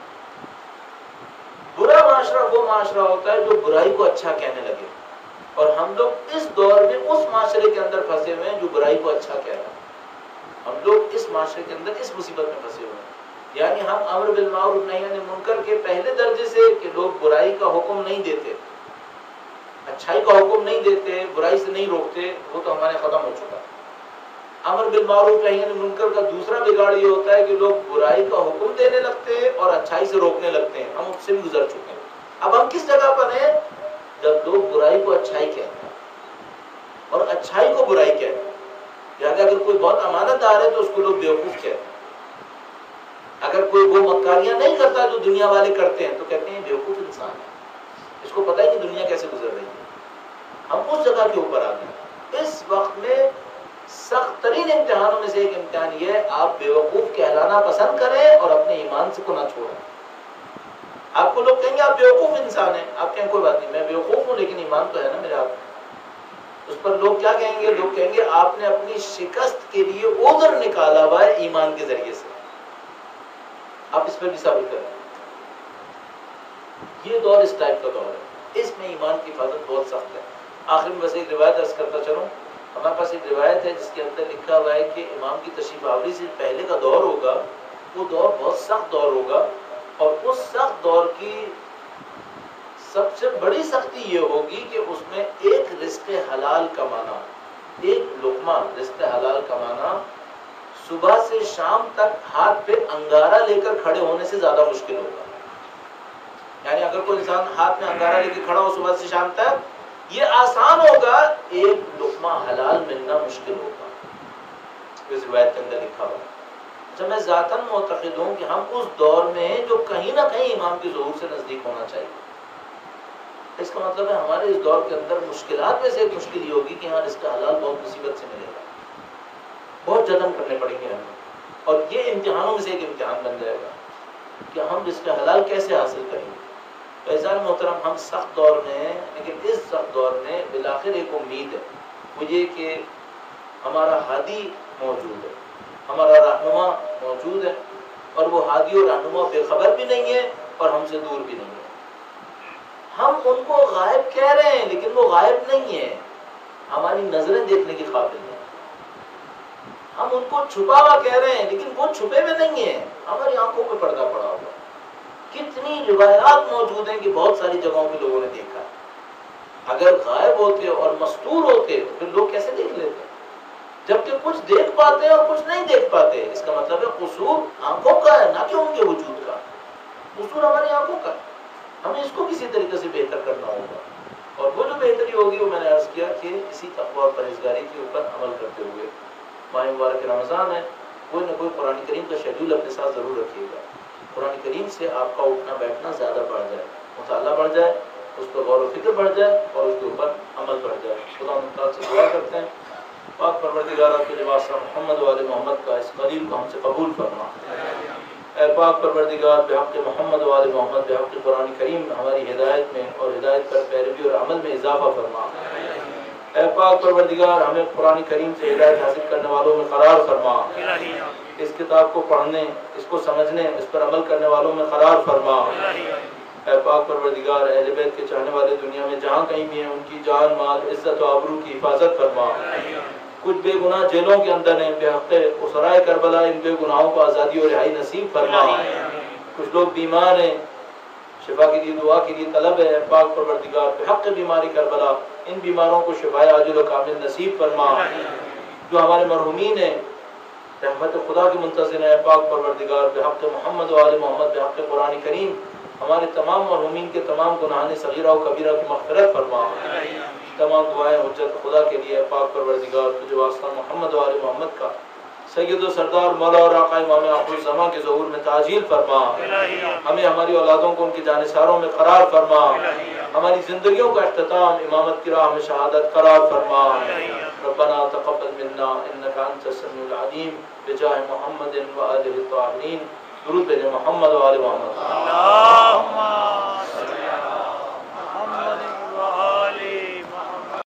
برا معاشرہ وہ معاشرہ ہوتا ہے جو برائی کو اچھا کہنے لگے، اور ہم لوگ اس دور میں اس معاشرے کے اندر پھنسے ہوئے ہیں جو برائی کو اچھا کہہ رہا ہے. ہم لوگ اس معاشرے کے اندر اس مصیبت میں پھنسے ہوئے ہیں. یعنی ہم امر بالمعروف نہی عن المنکر کے پہلے درجے سے کہ لوگ برائی کا حکم نہیں دیتے، اچھائی کا حکم نہیں دیتے، برائی سے نہیں روکتے، وہ تو ہمارے ختم ہو چکا. امر بالمعروف نہی عن المنکر کا دوسرا بگاڑ یہ ہوتا ہے کہ لوگ برائی کا حکم دینے لگتے ہیں اور اچھائی سے روکنے لگتے ہیں. ہم اس سے بھی گزر چکے ہیں. اب ہم کس جگہ پر ہیں؟ جب لوگ برائی کو اچھائی کہتے ہیں اور اچھائی کو برائی کہتے ہیں. لہٰذا اگر کوئی بہت امانت دار ہے تو اس کو لوگ بیوقوف کہتے ہیں. اگر کوئی وہ مکاریاں نہیں کرتا جو دنیا والے کرتے ہیں تو کہتے ہیں بیوقوف انسان ہے، اس کو پتہ ہی نہیں دنیا کیسے گزر رہی ہے. ہم اس جگہ کے اوپر آ گئے. اس وقت میں سخت ترین امتحانوں میں سے ایک امتحان یہ ہے آپ بیوقوف کہلانا پسند کریں اور اپنے ایمان سے کو نہ چھوڑیں. آپ کو لوگ کہیں گے آپ بیوقوف انسان ہیں، آپ کہیں کوئی بات نہیں، میں بیوقوف ہوں لیکن ایمان تو ہے نا میرا. اس پر لوگ کیا کہیں گے؟ لوگ کہیں گے آپ نے اپنی شکست کے لیے عذر نکالا ہوا ہے ایمان کے ذریعے سے. آپ اس پر بھی ثابت کریں. یہ دور اس ٹائپ کا دور ہے، اس میں ایمان کی حفاظت بہت سخت ہے. آخر میں بس ایک روایت عرض کرتا چلوں. ہمارے پاس ایک روایت ہے جس کے اندر لکھا ہوا ہے کہ امام کی تشریف آوری سے پہلے کا دور ہوگا، وہ دور بہت سخت دور ہوگا، اور اس سخت دور کی سب سے بڑی سختی یہ ہوگی کہ اس میں ایک رزق حلال کمانا، ایک لقمہ رزق حلال کمانا صبح سے شام تک ہاتھ پہ انگارہ لے کر کھڑے ہونے سے زیادہ مشکل ہوگا. یعنی اگر کوئی انسان ہاتھ میں انگارہ لے کے کھڑا ہو صبح سے شام تک، یہ آسان ہوگا، ایک لقمہ حلال ملنا مشکل ہوگا. اس روایت کے اندر لکھا ہوا. اچھا، میں ذاتاً معتقد ہوں کہ ہم اس دور میں ہیں جو کہیں نہ کہیں امام کے ظہور سے نزدیک ہونا چاہیے. اس کا مطلب ہے ہمارے اس دور کے اندر مشکلات میں سے ایک مشکل یہ ہوگی کہ ہاں رزق حلال بہت مصیبت سے ملے گا، بہت جتن کرنے پڑیں گے ہمیں. اور یہ امتحانوں میں سے ایک امتحان بن جائے گا کہ ہم رزق حلال کیسے حاصل کریں گے. عزیزان محترم، ہم سخت دور میں ہیں، لیکن اس سخت دور میں بالآخر ایک امید ہے، وہ یہ کہ ہمارا ہادی موجود ہے، ہمارا رہنما موجود ہے، اور وہ ہادی اور رہنما بے خبر بھی نہیں ہے اور ہم سے دور بھی نہیں ہے. ہم ان کو غائب کہہ رہے ہیں لیکن وہ غائب نہیں ہیں، ہماری نظریں دیکھنے کی قابل ہیں۔ ہم ان کو چھپا ہوا کہہ رہے ہیں لیکن وہ چھپے میں نہیں ہیں، ہماری آنکھوں پہ پردہ پڑا ہوا۔ کتنی روایات موجود ہیں کہ بہت ساری جگہوں پہ لوگوں نے دیکھا ہے۔ اگر غائب ہوتے اور مستور ہوتے تو پھر لوگ کیسے دیکھ لیتے؟ جبکہ کچھ دیکھ پاتے ہیں اور کچھ نہیں دیکھ پاتے، اس کا مطلب ہے قصور آنکھوں کا ہے، نہ کہ ان کے وجود کا۔ قصور ہماری آنکھوں کا، ہمیں اس کو کسی طریقے سے بہتر کرنا ہوگا، اور وہ جو بہتری ہوگی وہ میں نے عرض کیا کہ اسی تقویٰ اور پرہیزگاری کے اوپر عمل کرتے ہوئے۔ ماہ مبارک رمضان ہے، کوئی نہ کوئی قرآن کریم کا شیڈول اپنے ساتھ ضرور رکھیے گا۔ قرآن کریم سے آپ کا اٹھنا بیٹھنا زیادہ بڑھ جائے، مطالعہ بڑھ جائے، اس پر غور و فکر بڑھ جائے اور اس کے اوپر عمل بڑھ جائے۔ خدا مختار سے دعا کرتے ہیں، پاک پروردگار آپ کے لباس محمد و آل محمد کا اس قلیل کو ہم سے قبول فرما۔ اے پاک پروردگار بحق محمد و آل محمد بحق قرآن کریم ہماری ہدایت میں اور ہدایت پر پیروی اور عمل میں اضافہ فرما۔ اے پاک پروردگار ہمیں قرآن کریم سے ہدایت حاصل کرنے والوں میں قرار فرما، اس کتاب کو پڑھنے، اس کو سمجھنے، اس پر عمل کرنے والوں میں قرار فرما۔ اے پاک پروردگار اہل بیت کے چاہنے والے دنیا میں جہاں کہیں بھی ہیں ان کی جان مال عزت و آبرو کی حفاظت فرما۔ کچھ بے گناہ جیلوں کے اندر ہیں، بے حق اسرائے کربلا ان بے گناہوں کو آزادی اور رہائی نصیب فرما۔ کچھ لوگ بیمار ہیں، شفا کے لیے دعا کے لیے طلب ہے، پاک پروردگار بحق بیماری کربلا ان بیماروں کو شفا عاجل و کامل نصیب فرما۔ جو ہمارے مرحومین ہیں رحمت خدا کے منتظر ہیں، پاک پروردگار بحق محمد و آل محمد بحق قرآن کریم ہمارے تمام مرحومین کے تمام گناہان صغیرہ و کبیرہ کی مغفرت فرما۔ تمام دعائیں حجت خدا کے لیے، پاک پروردگار تجھے واسطہ محمد و آل محمد کا سید و سردار مولا اور آقا امام آخر الزمان کے ظہور میں تعجیل فرما۔ ہمیں ہماری اولادوں کو ان کے جانثاروں میں قرار فرما، ہماری زندگیوں کا اختتام امامت کی راہ میں شہادت قرار فرما۔ ربنا تقبل منا انك انت السميع العليم بجاه محمد وآله الطاهرين۔ درود بھیجیں محمد و آل محمد۔